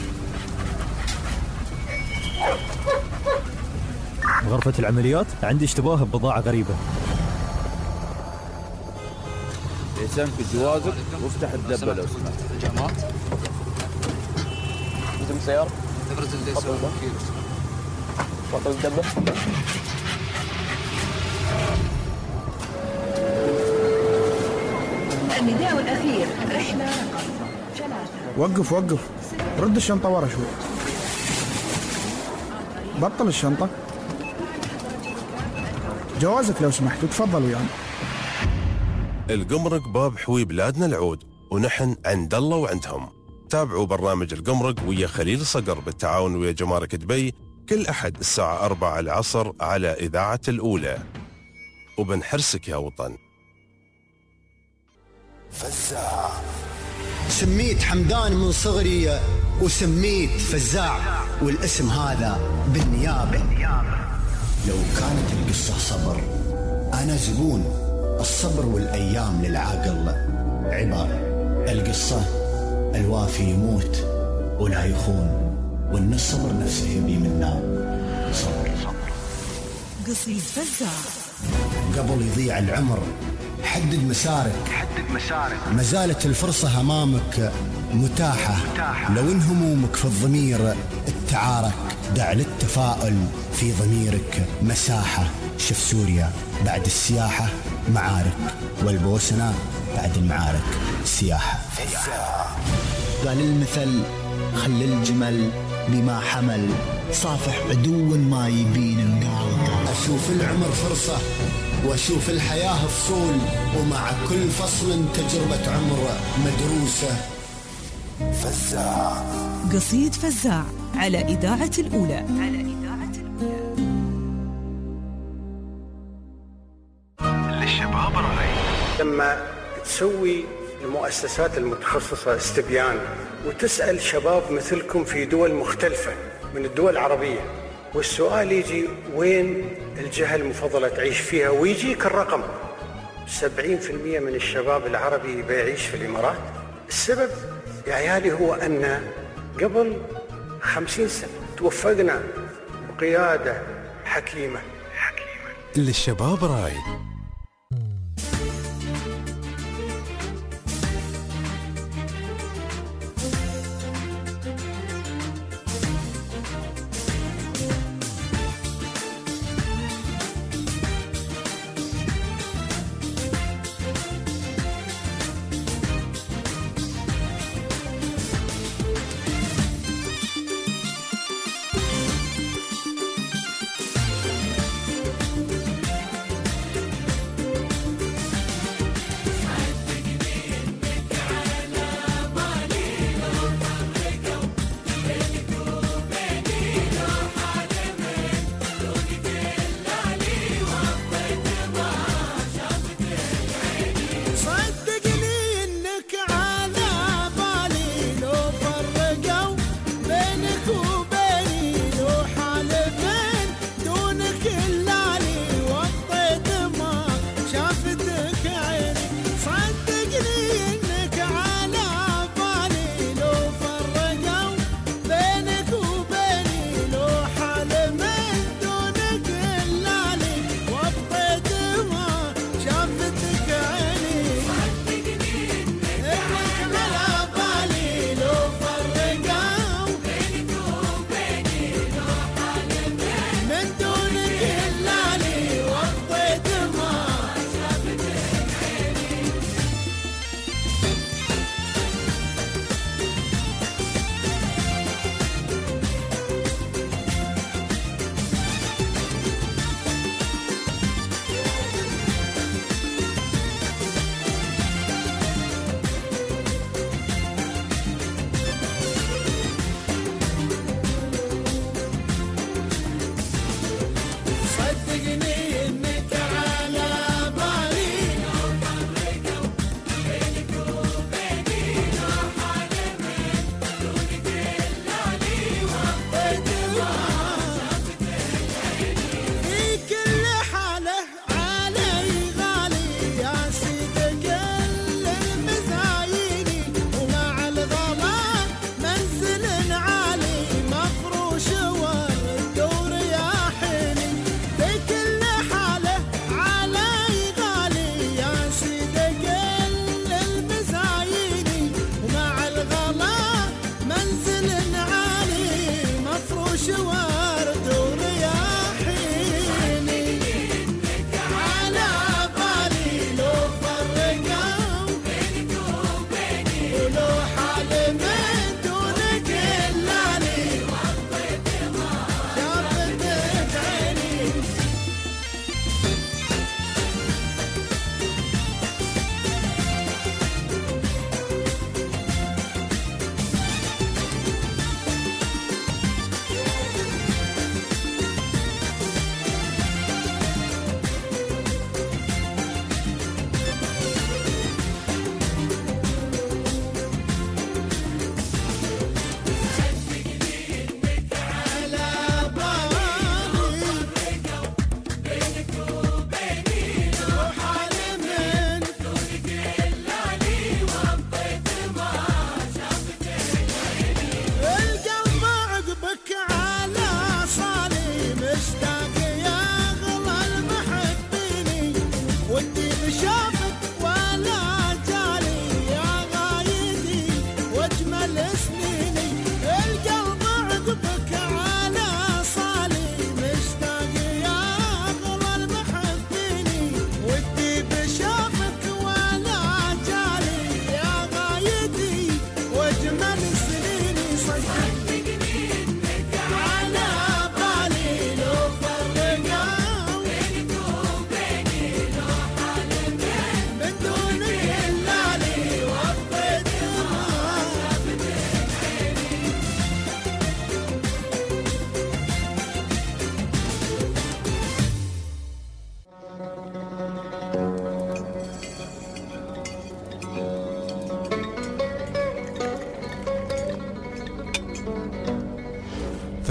غرفة العمليات عندي اشتباه ببضاعة غريبة. لسان في جوازك وافتح الدبة لو سمحت. انت مسيارة؟ ابرز الدبة. فاطمة الدبة. النداء الأخير رحلة رقم ثلاثة. وقف وقف رد الشنطة ورا شوي. بطل الشنطة. جوازك لو سمحت وتفضل ويانا. القمرق باب حوي بلادنا العود، ونحن عند الله وعندهم. تابعوا برنامج القمرق ويا خليل صقر بالتعاون ويا جمارك دبي كل أحد الساعة أربعة العصر على إذاعة الأولى. وبنحرسك يا وطن. فزاع. سميت حمدان من صغري وسميت فزاع، والاسم هذا بالنيابة. لو كانت القصة صبر أنا زبون الصبر، والأيام للعاقل عبارة. القصة الوافي يموت ولا يخون، وإن الصبر نفسه يبي منا صبر. قصيد فزاع. قبل يضيع العمر حدد مسارك حدد مسارك ما زالت الفرصة أمامك متاحة, متاحة. لو إن همومك في الضمير التعارك، دع للتفاؤل في ضميرك مساحة. شف سوريا بعد السياحة معارك، والبوسنة بعد المعارك سياحة. قال المثل خل الجمل بما حمل، صافح عدو ما يبين النار. أشوف العمر فرصة وأشوف الحياة فصول، ومع كل فصل تجربة عمر مدروسة. فزاع. قصيد فزاع على إذاعة الأولى. على إذاعة الأولى. للشباب راي. لما تسوي المؤسسات المتخصصة استبيان وتسأل شباب مثلكم في دول مختلفة من الدول العربية، والسؤال يجي وين الجهة المفضلة تعيش فيها، ويجيك الرقم سبعين في المئة من الشباب العربي بيعيش في الإمارات. السبب يا عيالي هو أن قبل خمسين سنة توفقنا بقيادة حكيمة حكيمة. للشباب راي.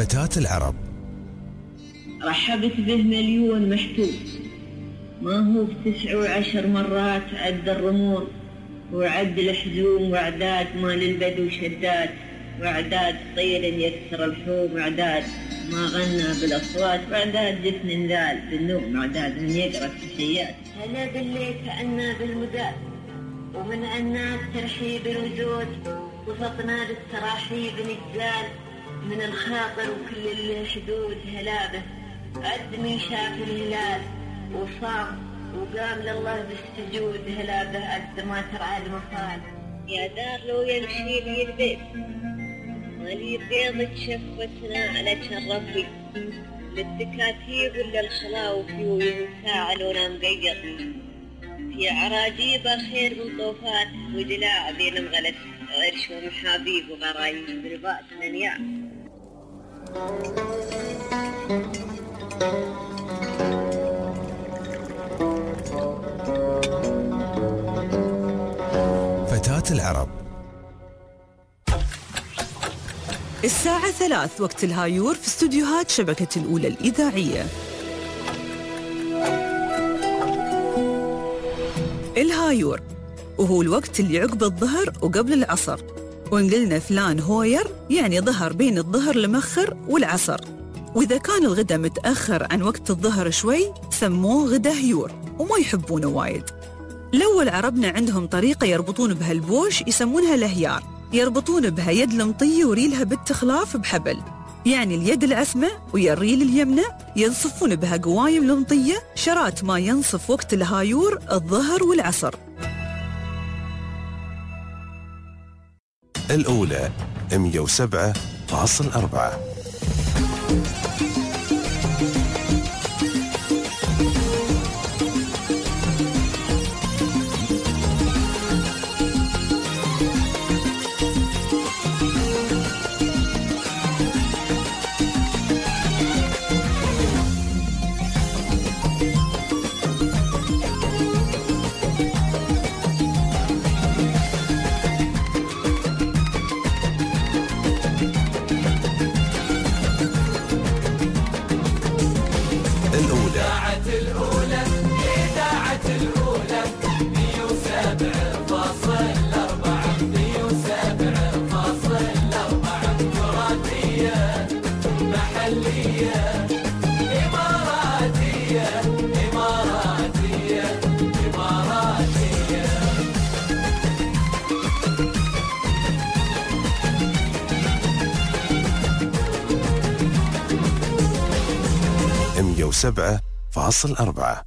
فتاة العرب. رحبت به مليون محتوب، ما هو بتسع وعشر مرات عد الرمور وعد الحزوم وعداد مال البدو شداد، وعداد طير يكسر الحوم وعداد ما غنى بالأصوات، وعداد جفن ذال بالنوم وعداد من يقرأ التحيات. هلا بالليل كأننا بالمداد ومن الناس ترحيب الوجود، وسطنا للتراحيب نجزال من الخاطر وكل الحدود. هلا به قد من شاف الهلال وصام وقام لله بالسجود. هلا به قد ما ترعى المصال يا دار لو يمشي لي البيت مالي بيض تشفتنا على ربي، للتكاتيب ولا الخلاوفي ويتساعلونا مقيض في عراجيب خير من طوفات ودلاع بين مغلت عرش ومحابيب وغرايب بالباس منيع. فتاة العرب. الساعة ثلاث وقت الهايور في استوديوهات شبكة الأولى الإذاعية. الهايور وهو الوقت اللي عقب الظهر وقبل العصر، وإن قلنا فلان هوير يعني ظهر بين الظهر المخر والعصر، وإذا كان الغدا متأخر عن وقت الظهر شوي سموه غدا هيور وما يحبونه وايد. الأول عربنا عندهم طريقة يربطون بها البوش يسمونها الهيار، يربطون بها يد المطية وريلها بالتخلاف بحبل، يعني اليد العسمة ويا الريل اليمنى ينصفون بها قوايم المطية شرات ما ينصف وقت الهايور الظهر والعصر. الأولى مئة وسبعة فاصل أربعة. مئة وسبعة فاصل أربعة.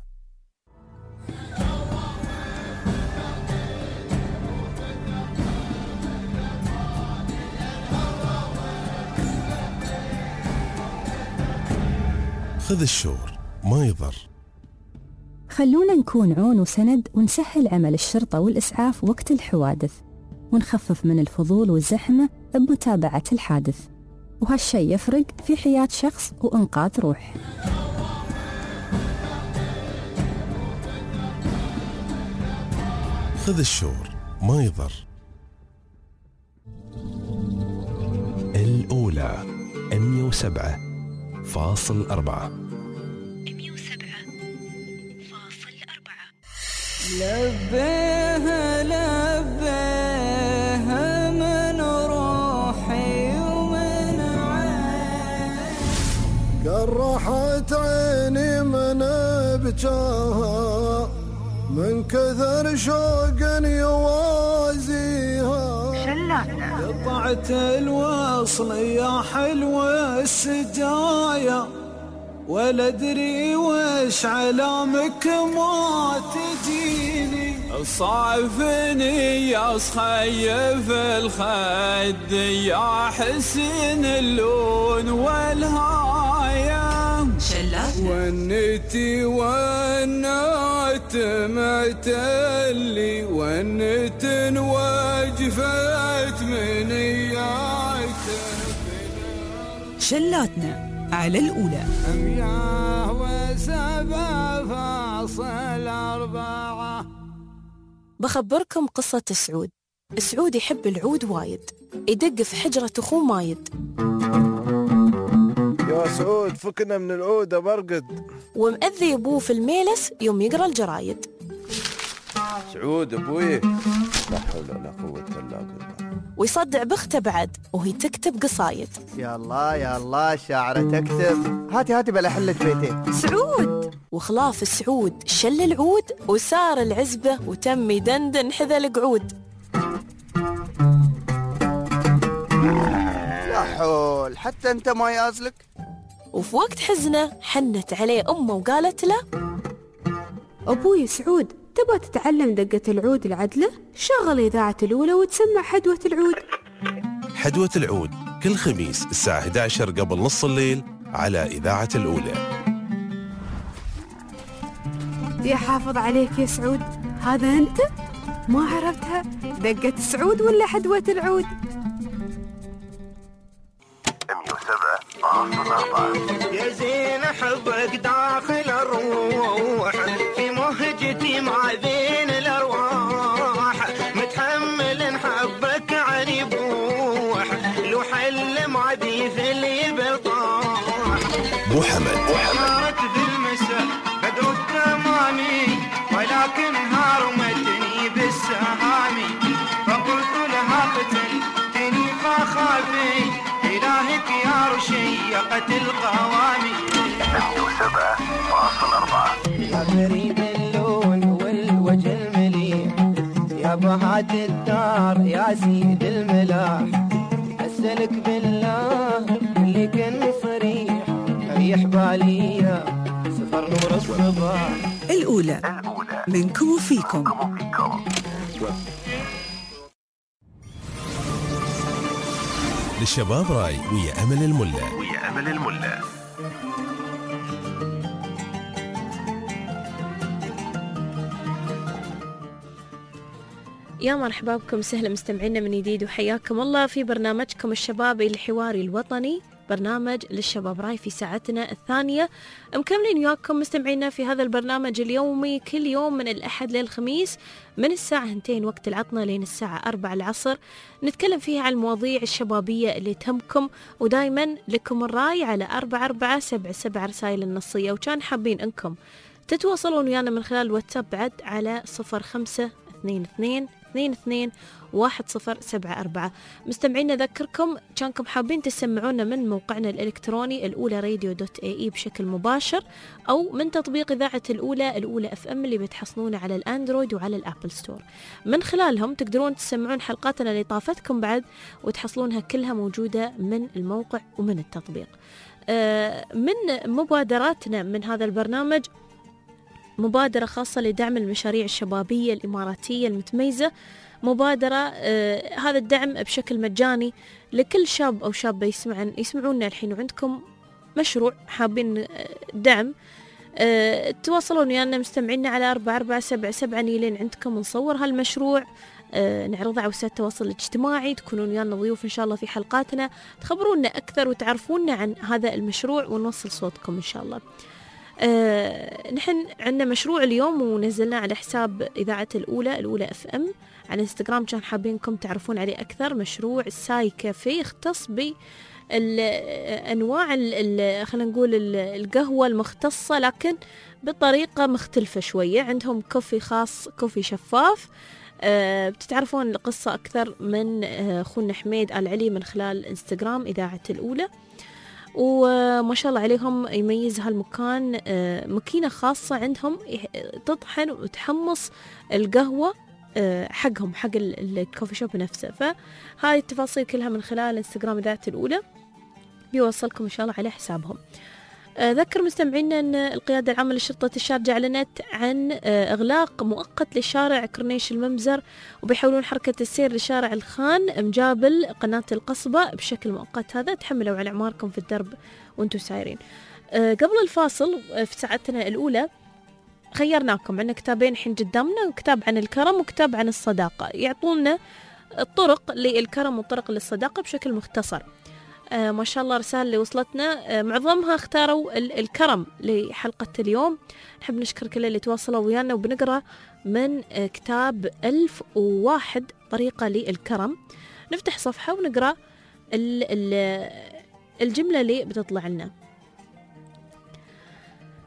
خذ الشور ما يضر. خلونا نكون عون وسند ونسهل عمل الشرطة والإسعاف وقت الحوادث، ونخفف من الفضول والزحمة بمتابعة الحادث، وهالشي يفرق في حياة شخص وإنقاذ روح. خذ الشور ما يضر. الأولى مئة وسبعة فاصل أربعة. مئة وسبعة فاصل أربعة. لبيها لبيها من روحي ومن عيني، قرحت عيني من بجاها من كثر شوق يوازيها. قطعت الوصل يا حلوة السجايا، ولا ادري وش علامك ما تجيني. صعفني يا صخيف الخد يا حسن اللون والهاية، ونتي ونات متلي ونت وجفت من اياته. شلاتنا على الأولى مياه وسبع فاصل أربعة. بخبركم قصة سعود. سعود يحب العود وايد، يدق في حجرة أخوه مايد. يا سعود فكنا من العودة برقد. ومأذي أبوه في الميلس يوم يقرأ الجرايد. سعود أبوي لا حول ولا قوة إلا بالله. ويصدع بخته بعد وهي تكتب قصايد. يا الله يا الله شاعرة تكتب. هاتي هاتي بلا حلة بيتين. سعود وخلاف السعود شل العود وسار العزبة وتم يدندن حذا القعود. لا حول حتى أنت ما يازلك. وفي وقت حزنه حنت عليه أمه وقالت له أبوي سعود تبغى تتعلم دقة العود العدلة؟ شغل إذاعة الأولى وتسمع حدوة العود. حدوة العود كل خميس الساعة إحدى عشر قبل نص الليل على إذاعة الأولى. يا حافظ عليك يا سعود، هذا أنت؟ ما عرفتها دقة سعود ولا حدوة العود؟ مية وسبعة فاصلة أربعة. يا زين حبك داخل الروح في مهجتي مع ذين الأرواح متحمل حبك عن يبوح لو حل معدي في اللي بالطاح. محمد صارت ذي المساء بدر التمامي ولكن هارمتني بالسهامي فقلت لها قتلتني فخافي إلهك يا رشيقة القوامي. مية وسبعة فاصلة أربعة. يا فريد اللون والوجه المليح يا بهات الدار يا سيد الملاح أسألك بالله اللي كان صريح ريح بالي سفر نور الصباح. الأولى منكم وفيكم. للشباب راي ويا أمل الملا. ويا أمل الملا. يا مرحبا بكم سهلا مستمعينا من جديد وحياكم الله في برنامجكم الشبابي الحواري الوطني، برنامج للشباب راي في ساعتنا الثانية. مكملين وياكم مستمعينا في هذا البرنامج اليومي كل يوم من الأحد للخميس من الساعة اثنتين وقت العطنة لين الساعة أربعة العصر، نتكلم فيها عن المواضيع الشبابية اللي تهمكم، ودايما لكم الراي على أربعة أربعة سبعة سبعة رسائل النصية. وكان حابين أنكم تتواصلون ويانا من خلال الواتساب بعد على صفر خمسة اثنين اثنين اثنين اثنين واحد صفر سبعة أربعة. مستمعين أذكركم كانكم حابين تسمعونا من موقعنا الإلكتروني الأولى راديو دوت اي اي بشكل مباشر أو من تطبيق إذاعة الأولى الأولى اف ام اللي بتحصلونه على الأندرويد وعلى الأبل ستور. من خلالهم تقدرون تسمعون حلقاتنا اللي طافتكم بعد وتحصلونها كلها موجودة من الموقع ومن التطبيق. من مبادراتنا من هذا البرنامج مبادرة خاصة لدعم المشاريع الشبابية الإماراتية المتميزة، مبادرة آه هذا الدعم بشكل مجاني لكل شاب أو شابة يسمعن يسمعونا الحين وعندكم مشروع حابين دعم، آه تواصلون ويانا مستمعينا على أربعة أربعة سبعة سبعة نيلين عندكم نصور هالمشروع، آه نعرضه على وسائل التواصل الاجتماعي، تكونون ويانا ضيوف إن شاء الله في حلقاتنا، تخبرونا أكثر وتعرفونا عن هذا المشروع ونوصل صوتكم إن شاء الله. آه، نحن عندنا مشروع اليوم ونزلناه على حساب إذاعة الأولى الأولى اف ام على انستغرام، كان حابينكم تعرفون عليه أكثر. مشروع ساي كافيه يختص بأنواع خلينا نقول القهوة المختصة لكن بطريقة مختلفة شوية. عندهم كوفي خاص كوفي شفاف، آه، بتتعرفون القصة أكثر من آه، أخونا حميد آل علي من خلال انستغرام إذاعة الأولى، وما شاء الله عليهم يميز هالمكان ماكينة خاصة عندهم تطحن وتحمص القهوة حقهم حق الكوفي شوب نفسه. فهاي التفاصيل كلها من خلال انستغرام إذاعة الأولى بيوصلكم إن شاء الله على حسابهم. أذكر مستمعينا أن القيادة العامة لشرطة الشارجة أعلنت عن إغلاق مؤقت لشارع كورنيش الممزر، وبيحولون حركة السير لشارع الخان مجابل قناة القصبة بشكل مؤقت. هذا تحملوا على أعماركم في الدرب وانتم سايرين. قبل الفاصل في ساعتنا الأولى خيرناكم عندنا كتابين حين قدامنا، كتاب عن الكرم وكتاب عن الصداقة، يعطونا الطرق للكرم والطرق للصداقة بشكل مختصر. آه ما شاء الله رسالة اللي وصلتنا آه معظمها اختاروا الكرم لحلقة اليوم. نحب نشكر كل اللي تواصلوا ويانا، وبنقرأ من آه كتاب ألف وواحد طريقة للكرم. نفتح صفحة ونقرأ ال ال الجملة اللي بتطلع لنا.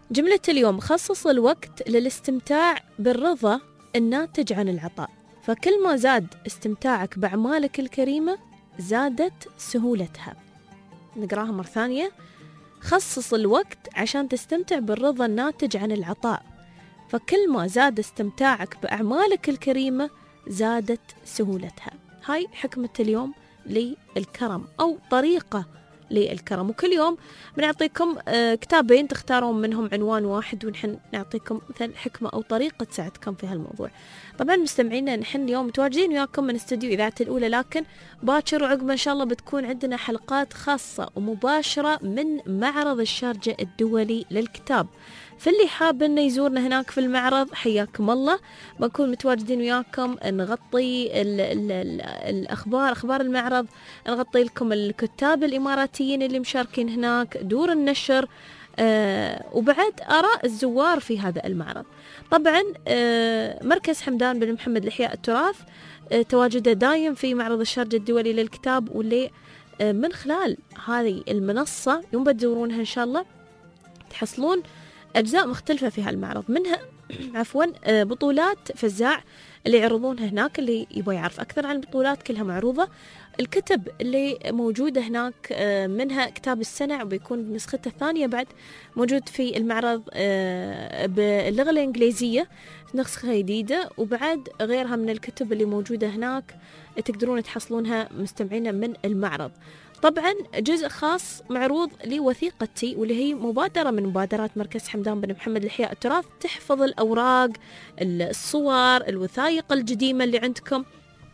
جملة اليوم: خصص الوقت للاستمتاع بالرضا الناتج عن العطاء، فكل ما زاد استمتاعك بأعمالك الكريمة زادت سهولتها. نقراها مرة ثانية: خصص الوقت عشان تستمتع بالرضا الناتج عن العطاء، فكل ما زاد استمتاعك بأعمالك الكريمة زادت سهولتها. هاي حكمة اليوم للكرم أو طريقة للكرم. وكل يوم بنعطيكم كتابين تختارون منهم عنوان واحد، ونحن نعطيكم مثل حكمة أو طريقة تساعدكم في هالموضوع. طبعا مستمعينا نحن اليوم متواجدين وياكم من استوديو إذاعة الأولى، لكن باكر وعقب إن شاء الله بتكون عندنا حلقات خاصة ومباشرة من معرض الشارجة الدولي للكتاب. فاللي حاب انه يزورنا هناك في المعرض حياكم الله، بنكون متواجدين وياكم نغطي ال ال ال الاخبار اخبار المعرض، نغطي لكم الكتاب الاماراتيين اللي مشاركين هناك، دور النشر، آه وبعد آراء الزوار في هذا المعرض. طبعا آه مركز حمدان بن محمد لإحياء التراث آه تواجده دايم في معرض الشارجة الدولي للكتاب، واللي آه من خلال هذه المنصة يوم بتزورونها إن شاء الله تحصلون أجزاء مختلفة في هالمعرض، منها عفوا بطولات فزاع اللي يعرضونها هناك. اللي يبغى يعرف أكثر عن البطولات كلها معروضة. الكتب اللي موجودة هناك منها كتاب السنة، وبيكون بنسخته الثانية بعد موجود في المعرض باللغة الإنجليزية نسخة جديدة، وبعد غيرها من الكتب اللي موجودة هناك تقدرون تحصلونها مستمعين من المعرض. طبعا جزء خاص معروض لوثيقتي، واللي هي مبادرة من مبادرات مركز حمدان بن محمد لإحياء التراث، تحفظ الأوراق، الصور، الوثائق القديمة اللي عندكم.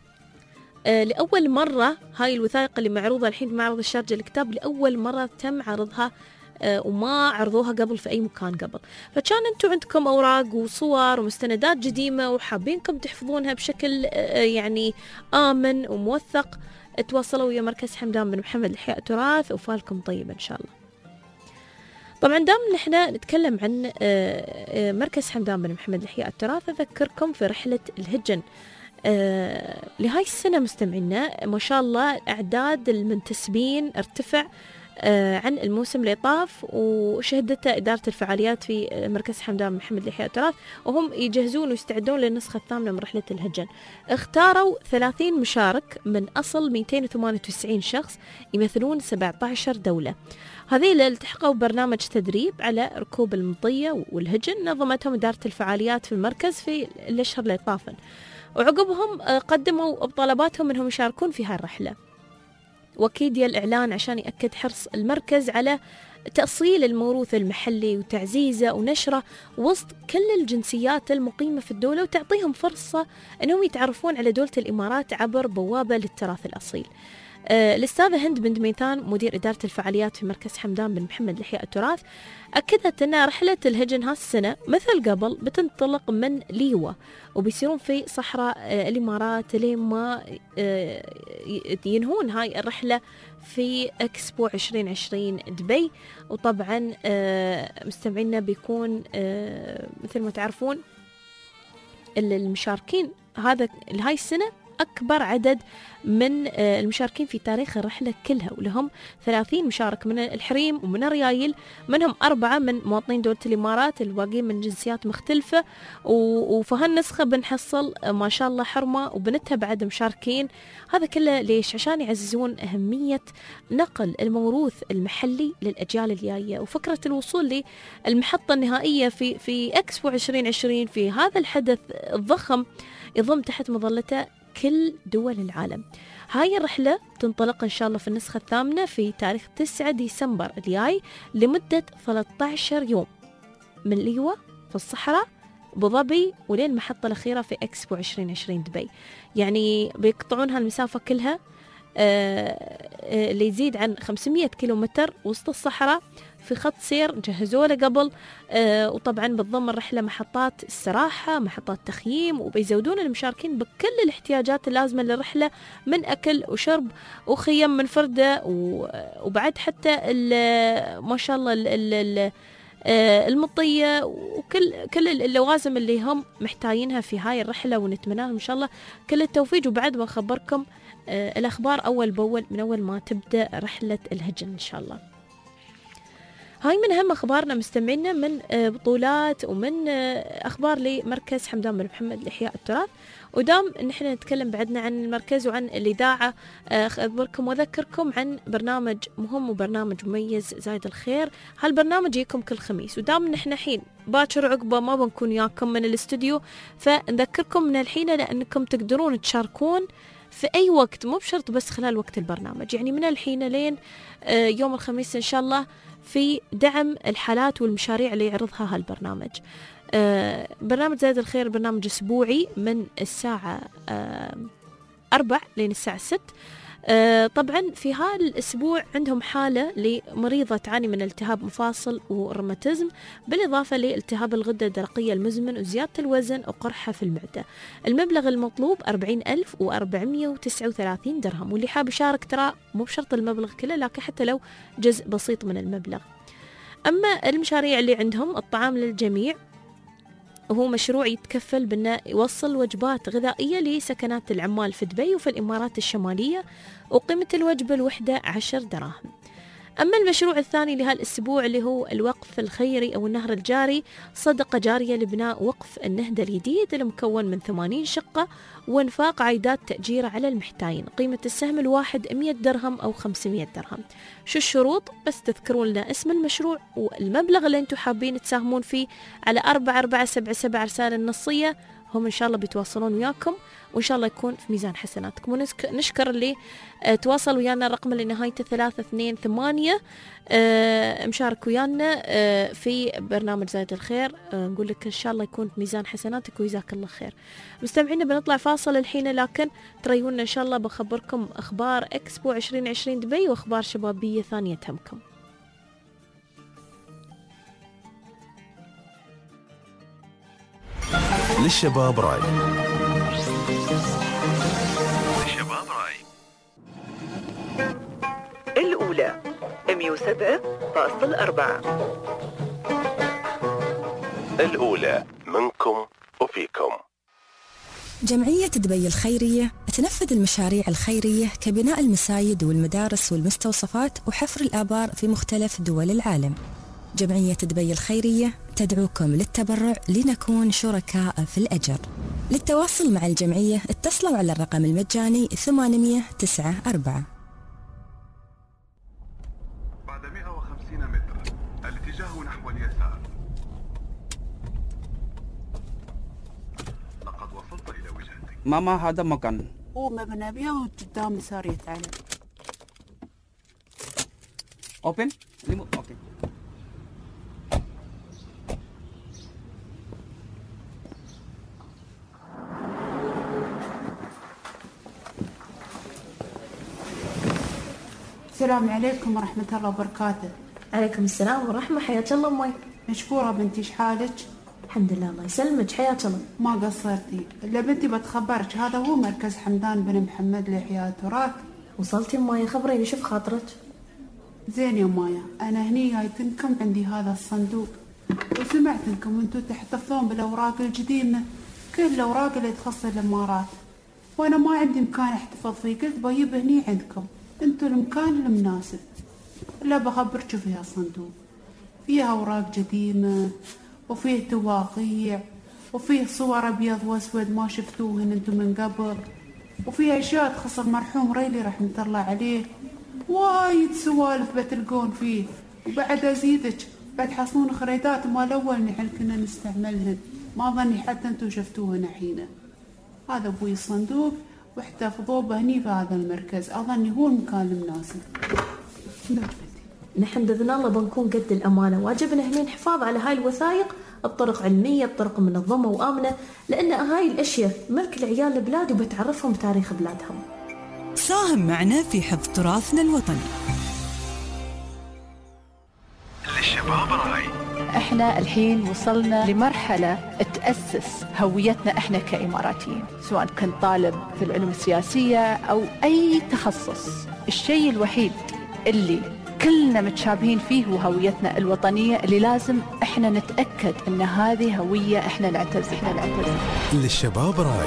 آه لأول مرة هاي الوثائق اللي معروضة الحين بمعرض الشارجة للكتاب لأول مرة تم عرضها، آه وما عرضوها قبل في أي مكان قبل. فكان أنتم عندكم أوراق وصور ومستندات قديمة وحابينكم تحفظونها بشكل آه يعني آمن وموثق، تواصلوا ويا مركز حمدان بن محمد لإحياء التراث وفالكم طيب إن شاء الله. طبعا دام نحن نتكلم عن مركز حمدان بن محمد لإحياء التراث، أذكركم في رحلة الهجن لهاي السنة مستمعينا. ما شاء الله أعداد المنتسبين ارتفع عن الموسم اللي طاف، وشهدته إدارة الفعاليات في مركز حمدان محمد لإحياء التراث وهم يجهزون ويستعدون للنسخة الثامنة من رحلة الهجن. اختاروا ثلاثين مشارك من أصل مئتين وثمانية وتسعين شخص يمثلون سبعة عشر دولة. هذه اللي التحقوا برنامج تدريب على ركوب المطية والهجن نظمتهم إدارة الفعاليات في المركز في الأشهر اللي طافن، وعقبهم قدموا بطلباتهم أنهم يشاركون في هاي الرحلة. وأكيد يا الإعلان عشان يأكد حرص المركز على تأصيل الموروث المحلي وتعزيزه ونشره وسط كل الجنسيات المقيمة في الدولة، وتعطيهم فرصة أنهم يتعرفون على دولة الإمارات عبر بوابة للتراث الأصيل. آه الأستاذة هند بن دميثان مدير إدارة الفعاليات في مركز حمدان بن محمد لإحياء التراث أكدت أن رحلة الهجن هالسنة مثل قبل بتنطلق من ليوة، وبيصيرون في صحراء آه الإمارات لين ما آه ينهون هاي الرحلة في إكسبو عشرين عشرين دبي. وطبعا آه مستمعينا بيكون آه مثل ما تعرفون المشاركين هذا لهاي السنة أكبر عدد من المشاركين في تاريخ الرحلة كلها، ولهم ثلاثين مشارك من الحريم ومن الريايل، منهم أربعة من مواطنين دولة الإمارات، الباقيين من جنسيات مختلفة. وفي هالنسخة بنحصل ما شاء الله حرمة وبنتها بعد مشاركين. هذا كله ليش؟ عشان يعززون أهمية نقل الموروث المحلي للأجيال الجاية، وفكرة الوصول للمحطة النهائية في في إكسبو عشرين عشرين في هذا الحدث الضخم يضم تحت مظلته كل دول العالم. هاي الرحلة تنطلق إن شاء الله في النسخة الثامنة في تاريخ تسعة ديسمبر الجاي لمدة ثلاثة عشر يوم من ليوة في الصحراء أبو ظبي ولين المحطة الأخيرة في إكسبو عشرين عشرين دبي. يعني بيقطعون هالمسافة كلها اللي يزيد عن خمسمية كيلومتر وسط الصحراء في خط سير جهزوه له قبل. آه وطبعا بتضم الرحلة محطات استراحة، محطات تخييم، وبيزودون المشاركين بكل الاحتياجات اللازمة للرحلة من أكل وشرب وخيم منفردة، وبعد حتى ما شاء الله ال ال آه المطية وكل كل اللوازم اللي هم محتاجينها في هاي الرحلة، ونتمنى لهم إن شاء الله كل التوفيق. وبعد بخبركم آه الأخبار أول بأول من أول ما تبدأ رحلة الهجن إن شاء الله. هاي من أهم أخبارنا مستمعينا من بطولات ومن أخبار لمركز حمدان بن محمد لإحياء التراث. ودام نحن نتكلم بعدنا عن المركز وعن الإذاعة، أخبركم وأذكركم عن برنامج مهم وبرنامج مميز زايد الخير. هالبرنامج يجيكم كل خميس، ودام نحن حين باكر عقبه ما بنكون ياكم من الاستوديو، فنذكركم من الحين لأنكم تقدرون تشاركون في أي وقت، مو بشرط بس خلال وقت البرنامج، يعني من الحين لين يوم الخميس إن شاء الله في دعم الحالات والمشاريع اللي يعرضها هالبرنامج. آه برنامج زايد الخير برنامج أسبوعي من الساعة آه أربع لين الساعة ست. آه طبعا في هذا الأسبوع عندهم حالة لمريضة تعاني من التهاب مفاصل وروماتيزم، بالإضافة لالتهاب الغدة الدرقية المزمن وزيادة الوزن وقرحة في المعدة. المبلغ المطلوب أربعين ألف وأربعمية وتسعة وثلاثين درهم، واللي حاب يشارك ترى مو بشرط المبلغ كله، لكن حتى لو جزء بسيط من المبلغ. أما المشاريع اللي عندهم الطعام للجميع، وهو مشروع يتكفل بأنه يوصل وجبات غذائية لسكنات العمال في دبي وفي الإمارات الشمالية، وقيمة الوجبة الوحدة عشر دراهم. أما المشروع الثاني لهالأسبوع اللي هو الوقف الخيري أو النهر الجاري، صدقة جارية لبناء وقف النهدة الجديد المكون من ثمانين شقة وانفاق عائدات تأجير على المحتاجين. قيمة السهم الواحد مئة درهم أو خمسمئة درهم. شو الشروط؟ بس تذكرون لنا اسم المشروع والمبلغ اللي انتم حابين تساهمون فيه على أربعة أربعة سبعة سبعة رسالة النصية، هم إن شاء الله بيتواصلون وياكم، وإن شاء الله يكون في ميزان حسناتكم. ونشكر اللي اه تواصل ويانا، الرقم اللي نهايته ثلاثة اثنين ثمانية اه مشارك ويانا اه في برنامج زايد الخير. اه نقول لك إن شاء الله يكون في ميزان حسناتك وجزاك الله خير. مستمعينا بنطلع فاصل الحين، لكن تريونا إن شاء الله بخبركم أخبار إكسبو عشرين عشرين دبي وأخبار شبابية ثانية تهمكم. للشباب راي. للشباب راي. الأولى مئة وسبعة فاصلة أربعة. الأولى منكم وفيكم. جمعية دبي الخيرية تنفذ المشاريع الخيرية كبناء المساجد والمدارس والمستوصفات وحفر الآبار في مختلف دول العالم. جمعية دبي الخيرية تدعوكم للتبرع لنكون شركاء في الأجر. للتواصل مع الجمعية اتصلوا على الرقم المجاني ثمانمئة تسعة أربعة. بعد مئة وخمسين متر الاتجاه نحو اليسار. لقد وصلت إلى وجهتك. ماما هذا مكان. هو مبنى أبيض وقدام يسار يتعلم. Open. Remove. Okay. السلام عليكم ورحمة الله وبركاته. عليكم السلام ورحمة. حياك الله أمي. مشكورة بنتي، شحالك؟ الحمد لله الله يسلمك. حياك الله. ما قصرتي. إلا بنتي بتخبرك، هذا هو مركز حمدان بن محمد لإحياء التراث. وصلتي أمي؟ خبريني شوف خاطرك. زين يا مايا، أنا هني جايتنكم عندي هذا الصندوق، وسمعت انكم انتم تحتفظون بالأوراق القديمة، كل الأوراق اللي تخص الإمارات، وأنا ما عندي مكان احتفظ فيه، قلت بجيب هني عندكم، انتم المكان المناسب. لا بخبرك فيها صندوق، فيها أوراق قديمة وفيه تواقيع وفيه صور أبيض وأسود ما شفتوهن انتم من قبل، وفيه أشياء تخص المرحوم ريلي رحمة الله عليه، وايد سوالف بتلقون فيه. وبعد أزيدك بتحصلون خريطات مال أول نحن كنا نستعملهن، ما ظني حتى انتم شفتوهن حينه. هذا أبوي الصندوق واحتفظوه بهني في هذا المركز، أظني هو المكان المناسب. نحن بإذن الله بنكون قد الأمانة، واجبنا هنا الحفاظ على هاي الوثائق بطرق علمية بطرق منظمة وآمنة، لأن هاي الأشياء ملك العيال البلاد وبتعرفهم تاريخ بلادهم. ساهم معنا في حفظ تراثنا الوطني. للشباب راي. احنا الحين وصلنا لمرحلة تأسس هويتنا احنا كإماراتيين، سواء كنت طالب في العلوم السياسية أو أي تخصص. الشيء الوحيد اللي كلنا متشابهين فيه هو هويتنا الوطنية، اللي لازم احنا نتأكد ان هذه هوية احنا نعتز احنا نعتز. للشباب راي.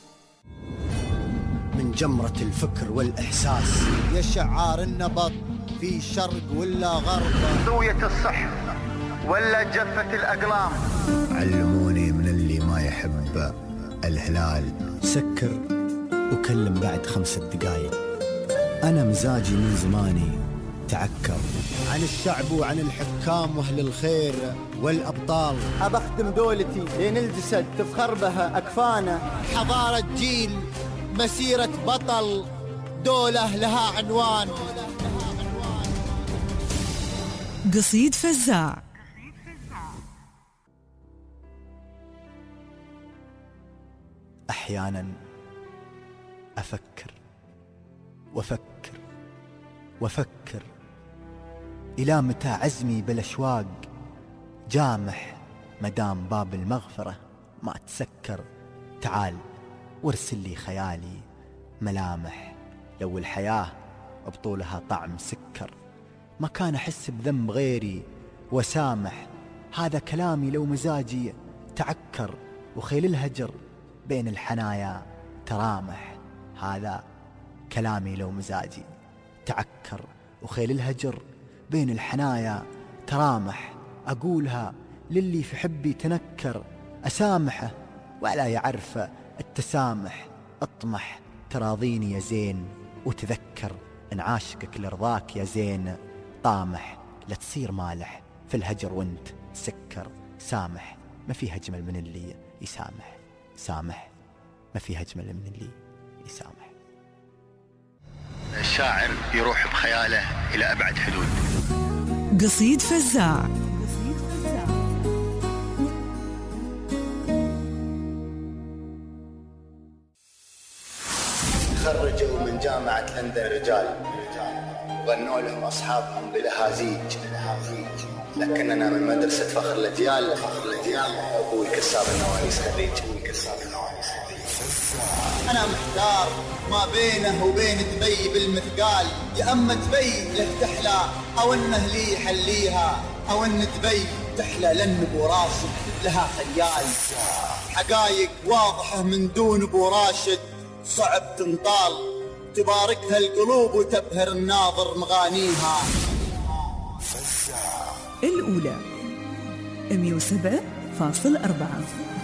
من جمرة الفكر والإحساس يا شعار النبض في شرق ولا غرب، زوية الصحف ولا جفة الأقلام. علموني من اللي ما يحب الهلال سكر وكلم بعد خمسة دقايق. أنا مزاجي من زماني تعكر عن الشعب وعن الحكام وأهل الخير والأبطال. أبخدم دولتي لين الجسد تفخر بها أكفانه. حضارة جيل، مسيرة بطل، دولة لها عنوان. قصيد فزاع. أحيانا أفكر وأفكر وأفكر إلى متى عزمي بالأشواق جامح، مدام باب المغفرة ما تسكر. تعال وارسل لي خيالي ملامح، لو الحياة بطولها طعم سكر ما كان أحس بذنب غيري وسامح. هذا كلامي لو مزاجي تعكر، وخيل الهجر بين الحنايا ترامح. هذا كلامي لو مزاجي تعكر، وخيل الهجر بين الحنايا ترامح. أقولها للي في حبي تنكر، أسامحه ولا يعرف التسامح. اطمح تراضيني يا زين، وتذكر إن عاشقك لرضاك يا زين طامح. لا تصير مالح في الهجر وانت سكر. سامح ما في أجمل من اللي يسامح. سامح ما في أجمل من اللي يسامح. الشاعر يروح بخياله إلى أبعد حدود. قصيد فزاع. خرجوا من جامعة لندن رجال ظنوا لهم أصحابهم بلهازيج، لكننا من مدرسة فخر الأجيال. أبوي كساب النوانيس خريج. أنا محتار ما بينه وبين دبي بالمثقال. يا أما دبي له تحلى أو أنه لي يحليها، أو أن دبي تحلى لأن أبو راشد لها خيال. حقايق واضحة من دون أبو راشد صعب تنطال، تباركها القلوب وتبهر الناظر مغانيها. الأولى مية وسبعة فاصل أربعة.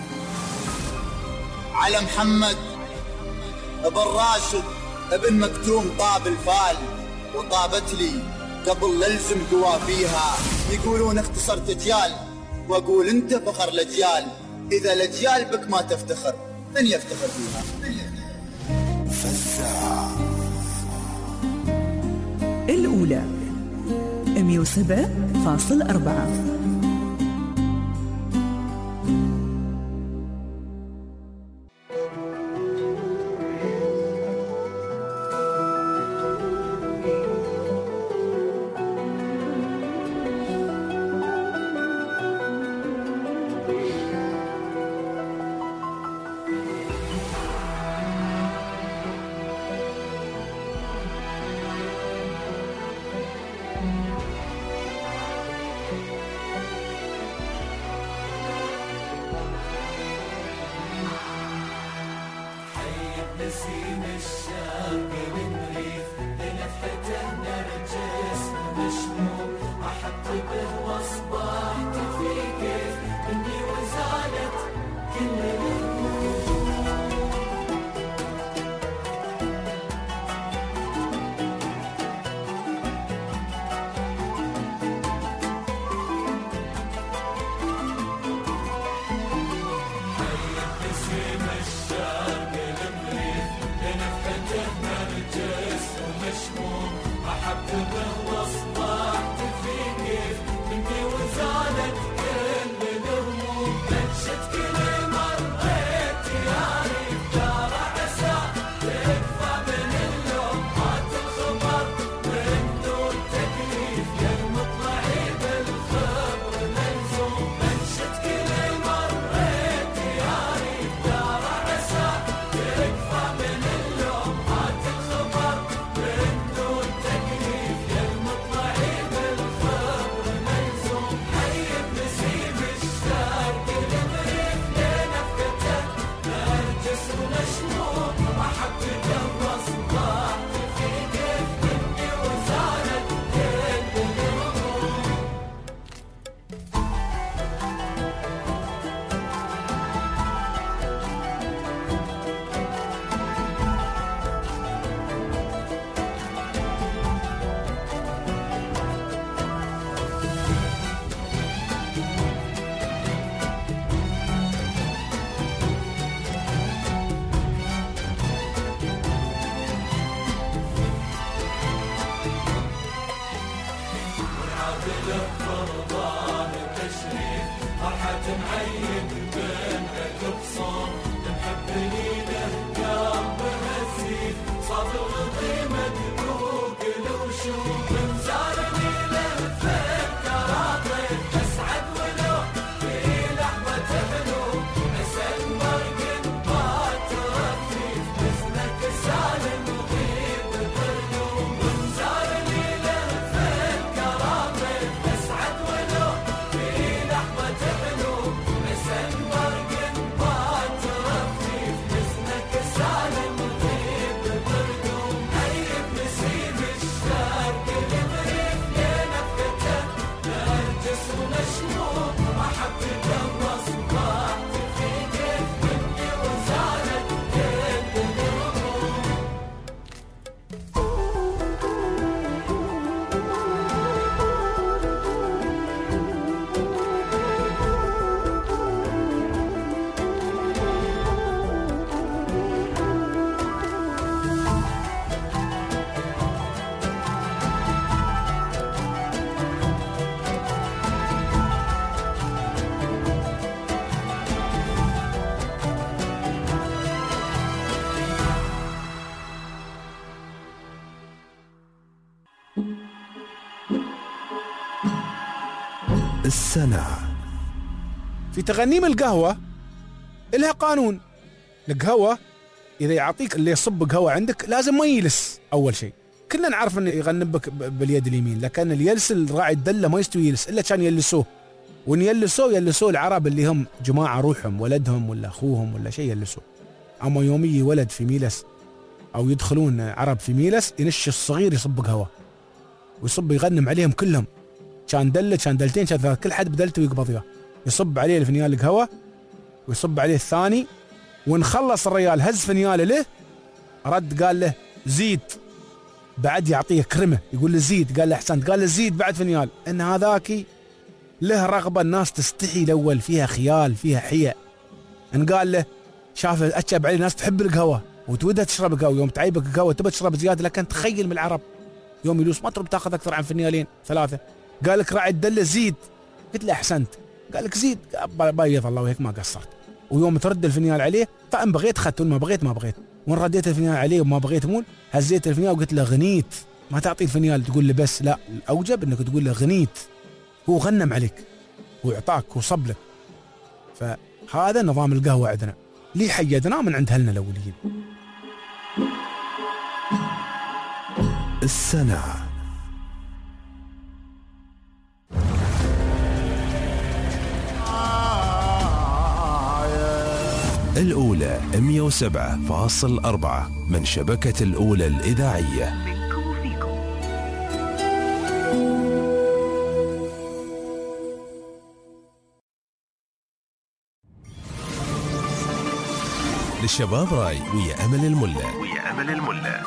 على محمد ابن راشد ابن مكتوم طاب الفال، وطابت لي قبل للزم قوافيها. يقولون اختصرت اجيال، واقول انت فخر الاجيال. اذا الاجيال بك ما تفتخر من يفتخر بيها؟ فزاع. الأولى مية وسبعة فاصل أربعة. نسيم الشام من ريف لنفحته نرجس مشموم أحط به واصبحت في كيف إني وزالت كل الهموم. نسيم الشام من ريف السنة. في تغنيم القهوة إلها قانون. القهوة إذا يعطيك اللي يصب قهوة عندك لازم ما يلس. أول شيء كنا نعرف أنه يغنم بك باليد اليمين، لكن اللي يلس الراعي الدلة ما يستوي يلس إلا كان يلسوه، وإن يلسوه يلسوه العرب اللي هم جماعة روحهم ولدهم ولا أخوهم ولا شيء يلسوه. أما يوم يجي ولد في ميلس أو يدخلون عرب في ميلس ينش الصغير يصب قهوة ويصب يغنم عليهم كلهم، كان دلة كان دلتين كان ثلاث، كل حد بدلته ويقبض يه، يصب عليه الفنيال القهوة ويصب عليه الثاني، ونخلص الرجال هز فنياله له، رد قال له زيد، بعد يعطيه كرمه يقول له زيد، قال له احسنت، قال له زيد بعد فنيال. ان هذاكي له رغبه الناس تستحي الاول، فيها خيال فيها حياء. ان قال له شاف اتشب عليه ناس تحب القهوه وتودها تشرب قهوه، يوم تعيبك قهوه تبى تشرب زياده، لكن تخيل من العرب يوم يلوس ما ترب تاخذ اكثر عن فنيالين ثلاثه، قال لك راعي الدله زيد، قلت له احسنت، قال لك زيد، بيض الله وهيك ما قصرت. ويوم ترد الفنيال عليه فان بغيت خدت وما بغيت ما بغيت، وان رديت الفنيال عليه وما بغيت مول هزيت الفنيال وقلت له غنيت، ما تعطي الفنيال تقول له بس، لا الاوجب انك تقول له غنيت، هو غنم عليك ويعطاك وصب لك. فهذا نظام القهوه عندنا ليه حيدناه من عند اهلنا الاوليين. السنة. الأولى مئة وسبعة فاصل أربعة من شبكة الأولى الإذاعية. للشباب راي ويا أمل الملا. ويا أمل الملا.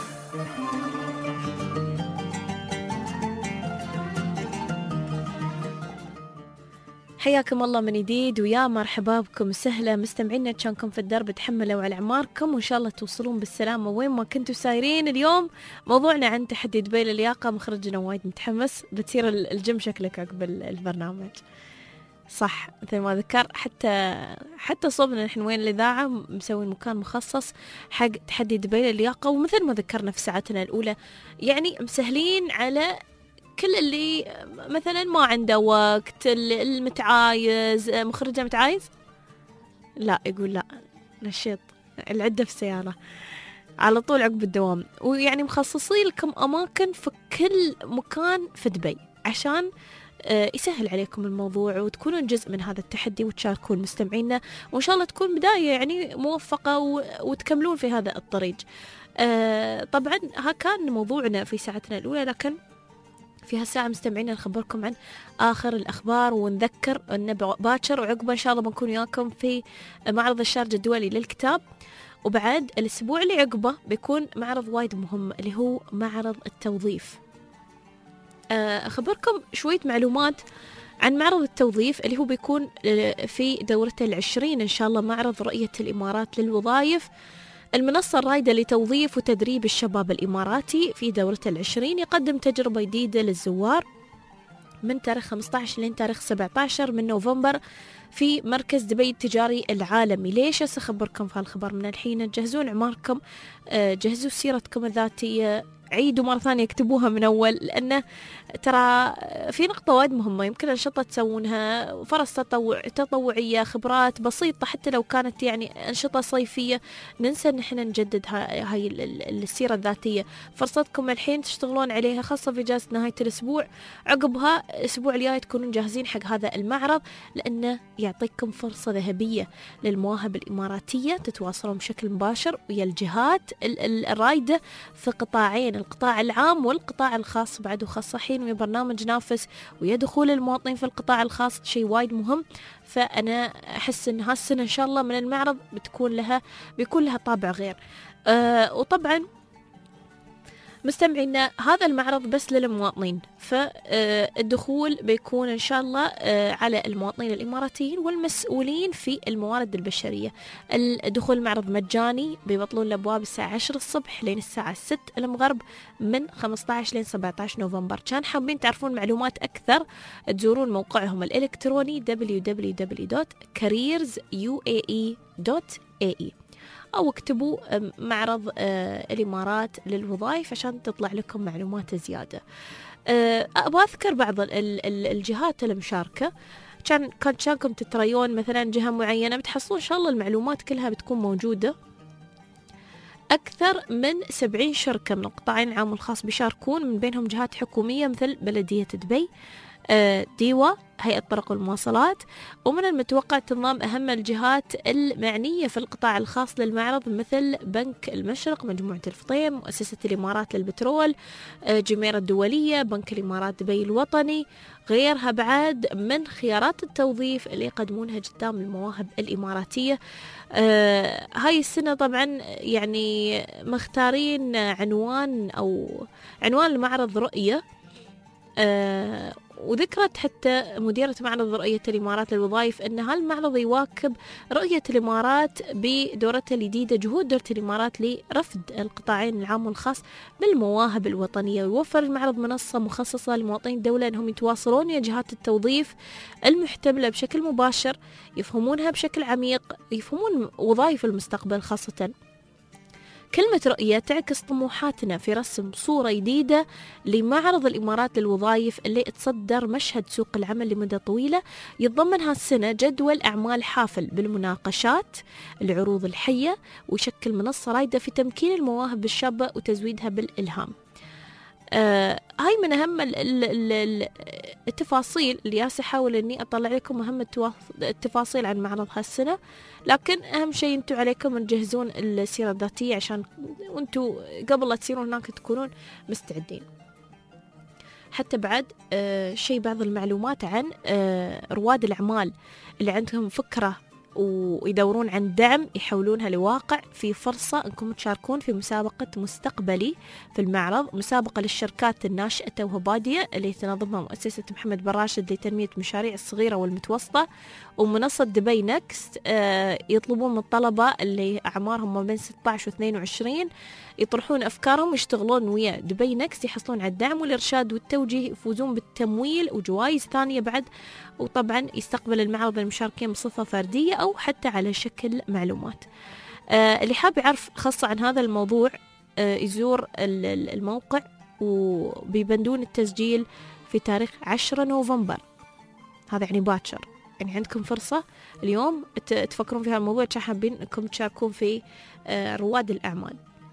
حياكم الله من جديد ويا مرحبا بكم سهلة مستمعينا، كانكم في الدرب تحملوا على أعماركم وإن شاء الله توصلون بالسلامة وين ما كنتوا سايرين. اليوم موضوعنا عن تحدي دبي للياقة، مخرجنا وايد متحمس، بتصير الجيم شكلك عقب البرنامج صح مثل ما ذكر، حتى حتى صوبنا نحن وين الإذاعة مسوي مكان مخصص حق تحدي دبي للياقة، ومثل ما ذكرنا في ساعتنا الأولى يعني مسهلين على كل اللي مثلا ما عنده وقت، المتعايز، مخرجه متعايز لا يقول لا نشيط العدة في السيارة على طول عقب الدوام، ويعني مخصصين لكم أماكن في كل مكان في دبي عشان يسهل عليكم الموضوع وتكونون جزء من هذا التحدي وتشاركون مستمعينا، وإن شاء الله تكون بداية يعني موفقة وتكملون في هذا الطريق. طبعا ها كان موضوعنا في ساعتنا الأولى، لكن في هالساعة مستمعين نخبركم عن آخر الأخبار، ونذكر أن باكر وعقبة إن شاء الله بنكون وياكم في معرض الشارجة الدولي للكتاب، وبعد الأسبوع اللي عقبه بيكون معرض وايد مهم اللي هو معرض التوظيف. أخبركم شوية معلومات عن معرض التوظيف اللي هو بيكون في دورته العشرين إن شاء الله، معرض رؤية الإمارات للوظائف، المنصة الرائدة لتوظيف وتدريب الشباب الإماراتي في دورته العشرين، يقدم تجربة جديدة للزوار من تاريخ خمسة عشر لين تاريخ سبعة عشر من نوفمبر في مركز دبي التجاري العالمي. ليش أخبركم في هالخبر من الحين؟ جهزون عماركم، جهزوا سيرتكم الذاتية، عيدوا مرة ثانية اكتبوها من أول، لأنه ترى في نقطة وايد مهمة، يمكن أنشطة تسوونها، فرص تطوع تطوعية، خبرات بسيطة حتى لو كانت يعني أنشطة صيفية، ننسى إن إحنا نجدد هاي السيرة الذاتية. فرصتكم الحين تشتغلون عليها، خاصة في إجازة نهاية الأسبوع، عقبها الأسبوع الجاي تكونون جاهزين حق هذا المعرض، لأنه يعطيكم فرصة ذهبية للمواهب الإماراتية، تتواصلون بشكل مباشر ويا الجهات الرايدة في قطاعين، القطاع العام والقطاع الخاص بعد، وخاصة حين ويا برنامج نافس ويا دخول المواطنين في القطاع الخاص شيء وايد مهم. فأنا أحس إن هالسنة إن شاء الله من المعرض بتكون لها بيكون لها طابع غير. أه وطبعا مستمعينا هذا المعرض بس للمواطنين، فالدخول بيكون إن شاء الله على المواطنين الإماراتيين والمسؤولين في الموارد البشرية. الدخول المعرض مجاني، بيبطلون الأبواب الساعة عشرة الصبح لين الساعة ستة المغرب من خمسة عشر لين سبعة عشر نوفمبر. كان حابين تعرفون معلومات أكثر تزورون موقعهم الإلكتروني دبليو دبليو دبليو دوت كاريرز يو إيه إي دوت إيه إي أو اكتبوا معرض الإمارات للوظائف عشان تطلع لكم معلومات زيادة. أبغى أذكر بعض الجهات المشاركة. كان كان كانكم تتريون مثلا جهة معينة، بتحصلون إن شاء الله المعلومات كلها بتكون موجودة. أكثر من سبعين شركة من القطاعين العام والخاص بيشاركون، من بينهم جهات حكومية مثل بلدية دبي، ديوة، هيئة طرق المواصلات. ومن المتوقع تنضم أهم الجهات المعنية في القطاع الخاص للمعرض مثل بنك المشرق، مجموعة الفطيم، مؤسسة الإمارات للبترول، جميرة الدولية، بنك الإمارات دبي الوطني، غيرها بعد من خيارات التوظيف اللي يقدمونها قدام المواهب الإماراتية. آه هاي السنة طبعا يعني مختارين عنوان أو عنوان المعرض رؤية. آه وذكرت حتى مديرة معرض رؤية الإمارات للوظائف أن هالمعرض يواكب رؤية الإمارات بدورتها الجديدة، جهود دورة الإمارات لرفد القطاعين العام والخاص بالمواهب الوطنية، ويوفر المعرض منصة مخصصة لمواطنين الدولة أنهم يتواصلون ويا جهات التوظيف المحتملة بشكل مباشر، يفهمونها بشكل عميق، يفهمون وظائف المستقبل. خاصة كلمة رؤية تعكس طموحاتنا في رسم صورة جديدة لمعرض الإمارات للوظائف اللي تصدر مشهد سوق العمل لمدة طويلة. يتضمن هالسنة جدول أعمال حافل بالمناقشات، العروض الحية، ويشكل منصة رائدة في تمكين المواهب الشابة وتزويدها بالإلهام. آه هاي من أهم ال ال ال التفاصيل اللي ياسي أحاول أني أطلع لكم أهم التفاصيل عن معرض هالسنة، لكن أهم شيء أنتوا عليكم أن تجهزون السيرة الذاتية عشان وأنتوا قبل لا تصيرون هناك تكونون مستعدين. حتى بعد آه شيء بعض المعلومات عن آه رواد الأعمال اللي عندهم فكرة ويدورون عن دعم يحولونها لواقع، في فرصة أنكم تشاركون في مسابقة مستقبلي في المعرض، مسابقة للشركات الناشئة وهبادية اللي تنظمها مؤسسة محمد بن راشد لتنمية المشاريع الصغيرة والمتوسطة، ومنصة دبي نكست. آه يطلبون من الطلبة اللي أعمارهم ما بين ستة عشر و اثنين وعشرين يطرحون أفكارهم ويشتغلون ويا دبي نكست، يحصلون على الدعم والإرشاد والتوجيه، يفوزون بالتمويل وجوائز ثانية بعد. وطبعا يستقبل المعرض المشاركين بصفة فردية أو حتى على شكل معلومات. آه اللي حاب يعرف خاصة عن هذا الموضوع آه يزور الموقع، وبيبندون التسجيل في تاريخ عشرة نوفمبر، هذا يعني باكر، يعني عندكم فرصة اليوم تفكرون في هالموضوع كان حابين أنكم تشاركون في آه رواد الأعمال.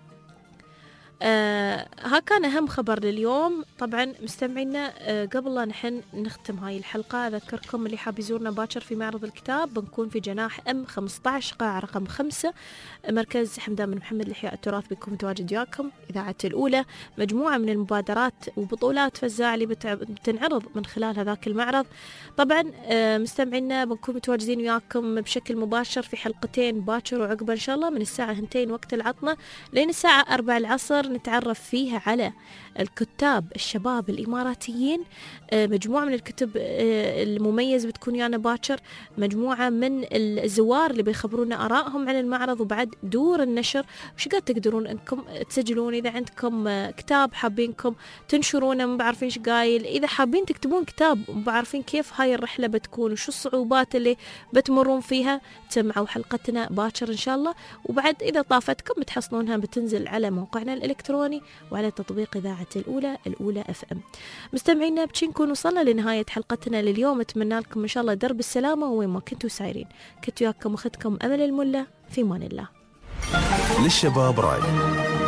آه ها كان أهم خبر لليوم. طبعا مستمعينا آه قبل لا نحن نختم هاي الحلقة أذكركم اللي حاب يزورنا باكر في معرض الكتاب، بنكون في جناح أم خمسة عشر قاعة رقم خمسة، مركز حمدان بن محمد لإحياء التراث، بيكون متواجد وياكم إذاعة الأولى. مجموعة من المبادرات وبطولات فزاعة اللي بتنعرض من خلال هذاك المعرض. طبعا آه مستمعينا بنكون متواجدين وياكم بشكل مباشر في حلقتين باكر وعقبة إن شاء الله، من الساعة هنتين وقت العطلة لين الساعة أربع العصر، نتعرف فيها على الكتاب الشباب الإماراتيين. مجموعة من الكتب المميز بتكون يانا باكر، مجموعة من الزوار اللي بيخبرونا آرائهم عن المعرض، وبعد دور النشر وش قد تقدرون أنكم تسجلون إذا عندكم كتاب حابينكم تنشرونه ما بعرفين إيش قايل، إذا حابين تكتبون كتاب ما بعرفين كيف هاي الرحلة بتكون وشو الصعوبات اللي بتمرون فيها، تسمعوا حلقتنا باكر إن شاء الله. وبعد إذا طافتكم بتحصلونها بتنزل على موقعنا الإلكتروني وعلى تطبيق إذاعة الأولى الأولى أف أم. مستمعينا بشي نكون وصلنا لنهاية حلقتنا لليوم، أتمنى لكم إن شاء الله درب السلامة وين ما كنتوا سايرين. كنت وياكم أختكم أمل الملا، في مان الله. للشباب راي.